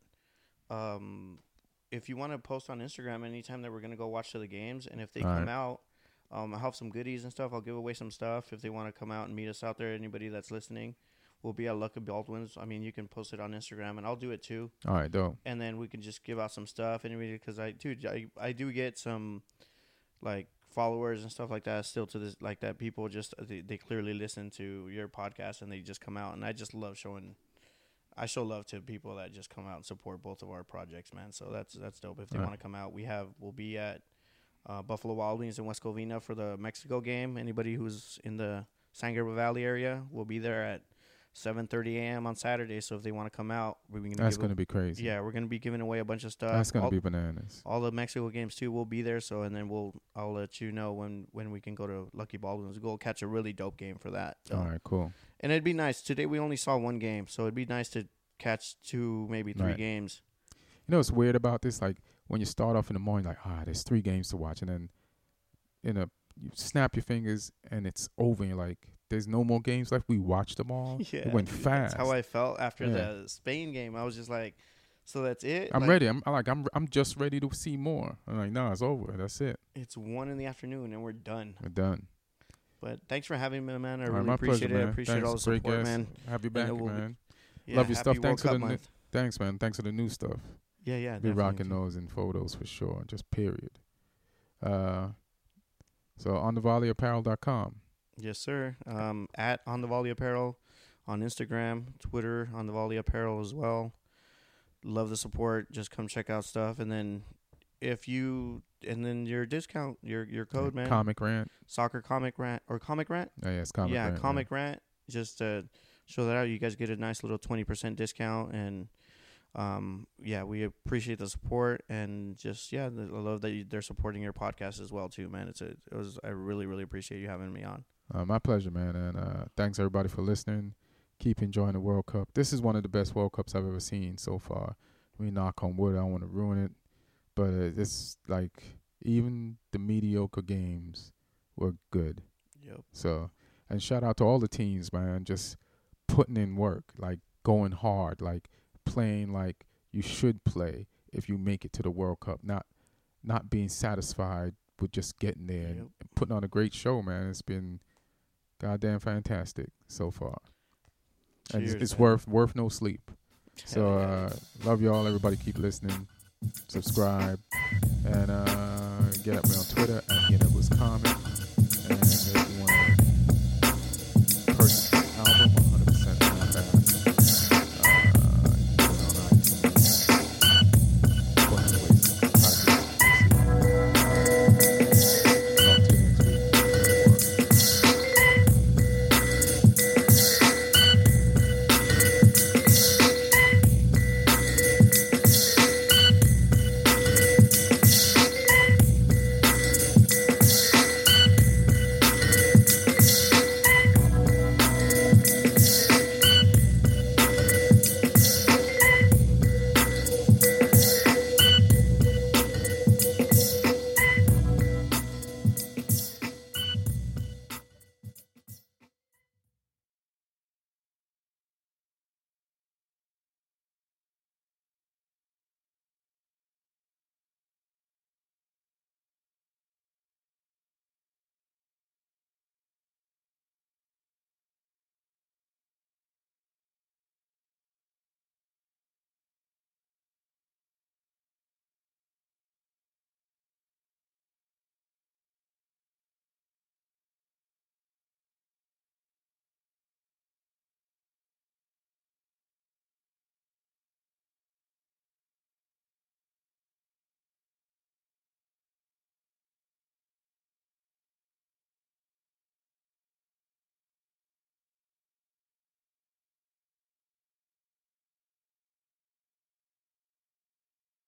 Um, if you want to post on Instagram anytime that we're gonna go watch to the games, and if they All come right. out, um, I'll have some goodies and stuff. I'll give away some stuff if they want to come out and meet us out there. Anybody that's listening, we'll be at Lucky Baldwin's. I mean, you can post it on Instagram, and I'll do it too. All right, dope. And then we can just give out some stuff. Anybody, because I, dude, I, I do get some, like, followers and stuff like that still to this, like that people just, they, they clearly listen to your podcast and they just come out. And I just love showing, I show love to people that just come out and support both of our projects, man. So that's, that's dope. If they Right. want to come out, we have, we'll be at uh, Buffalo Wild Wings in West Covina for the Mexico game. Anybody who's in the San Gabriel Valley area will be there at seven thirty a.m. on Saturday. So if they want to come out, we're gonna That's give going to a- be crazy. yeah, we're gonna be giving away a bunch of stuff. That's going all, to be bananas. all the Mexico games too. We'll be there. So and then we'll I'll let you know when when we can go to Lucky Baldwin's. Go catch a really dope game for that. So. All right, cool. And it'd be nice. Today we only saw one game, so it'd be nice to catch two, maybe three Right. games. You know what's weird about this? Like when you start off in the morning, like, ah, there's three games to watch, and then in a you snap your fingers and it's over. And you're like, there's no more games left. We watched them all. Yeah, it went dude, fast. That's how I felt after Yeah. the Spain game. I was just like, so that's it. I'm Like, ready. I'm I like I'm I'm just ready to see more. I'm like, no, it's over. That's it. It's one in the afternoon and we're done. We're done. But thanks for having me, man. I All right, really my appreciate pleasure, it. I man. appreciate Thanks. all the Great support, guest. man. Have you And back, it will be- man. Yeah, Love your happy stuff. World Thanks for Cup the new- month. Thanks, man. Thanks for the new stuff. Yeah, yeah. Be definitely. rocking those in photos for sure. Just period. Uh, so on the volley apparel dot com. Yes, sir. Um, at On The Volley Apparel on Instagram, Twitter, On The Volley Apparel as well. Love the support. Just come check out stuff. And then if you, and then your discount, your your code, man. Comic Rant. Soccer Comic Rant, or Comic Rant? Oh, yeah, it's Comic yeah, Rant. Comic Rant. Just to show that out, you guys get a nice little twenty percent discount. And um, yeah, we appreciate the support. And just, yeah, the, I love that you, they're supporting your podcast as well, too, man. It's a, it was, I really, really appreciate you having me on. Uh, my pleasure, man. And uh, thanks, everybody, for listening. Keep enjoying the World Cup. This is one of the best World Cups I've ever seen so far. We knock on wood. I don't want to ruin it. But uh, it's like even the mediocre games were good. Yep. So, and shout out to all the teams, man, just putting in work, like going hard, like playing like you should play if you make it to the World Cup, not not being satisfied with just getting there Yep. and putting on a great show, man. It's been goddamn fantastic so far. And it's, Cheers, it's man. worth worth no sleep. So, Hell yeah. uh, love y'all. Everybody keep listening. Subscribe. And uh, get at me on Twitter at Get Up With Comic. And if you want to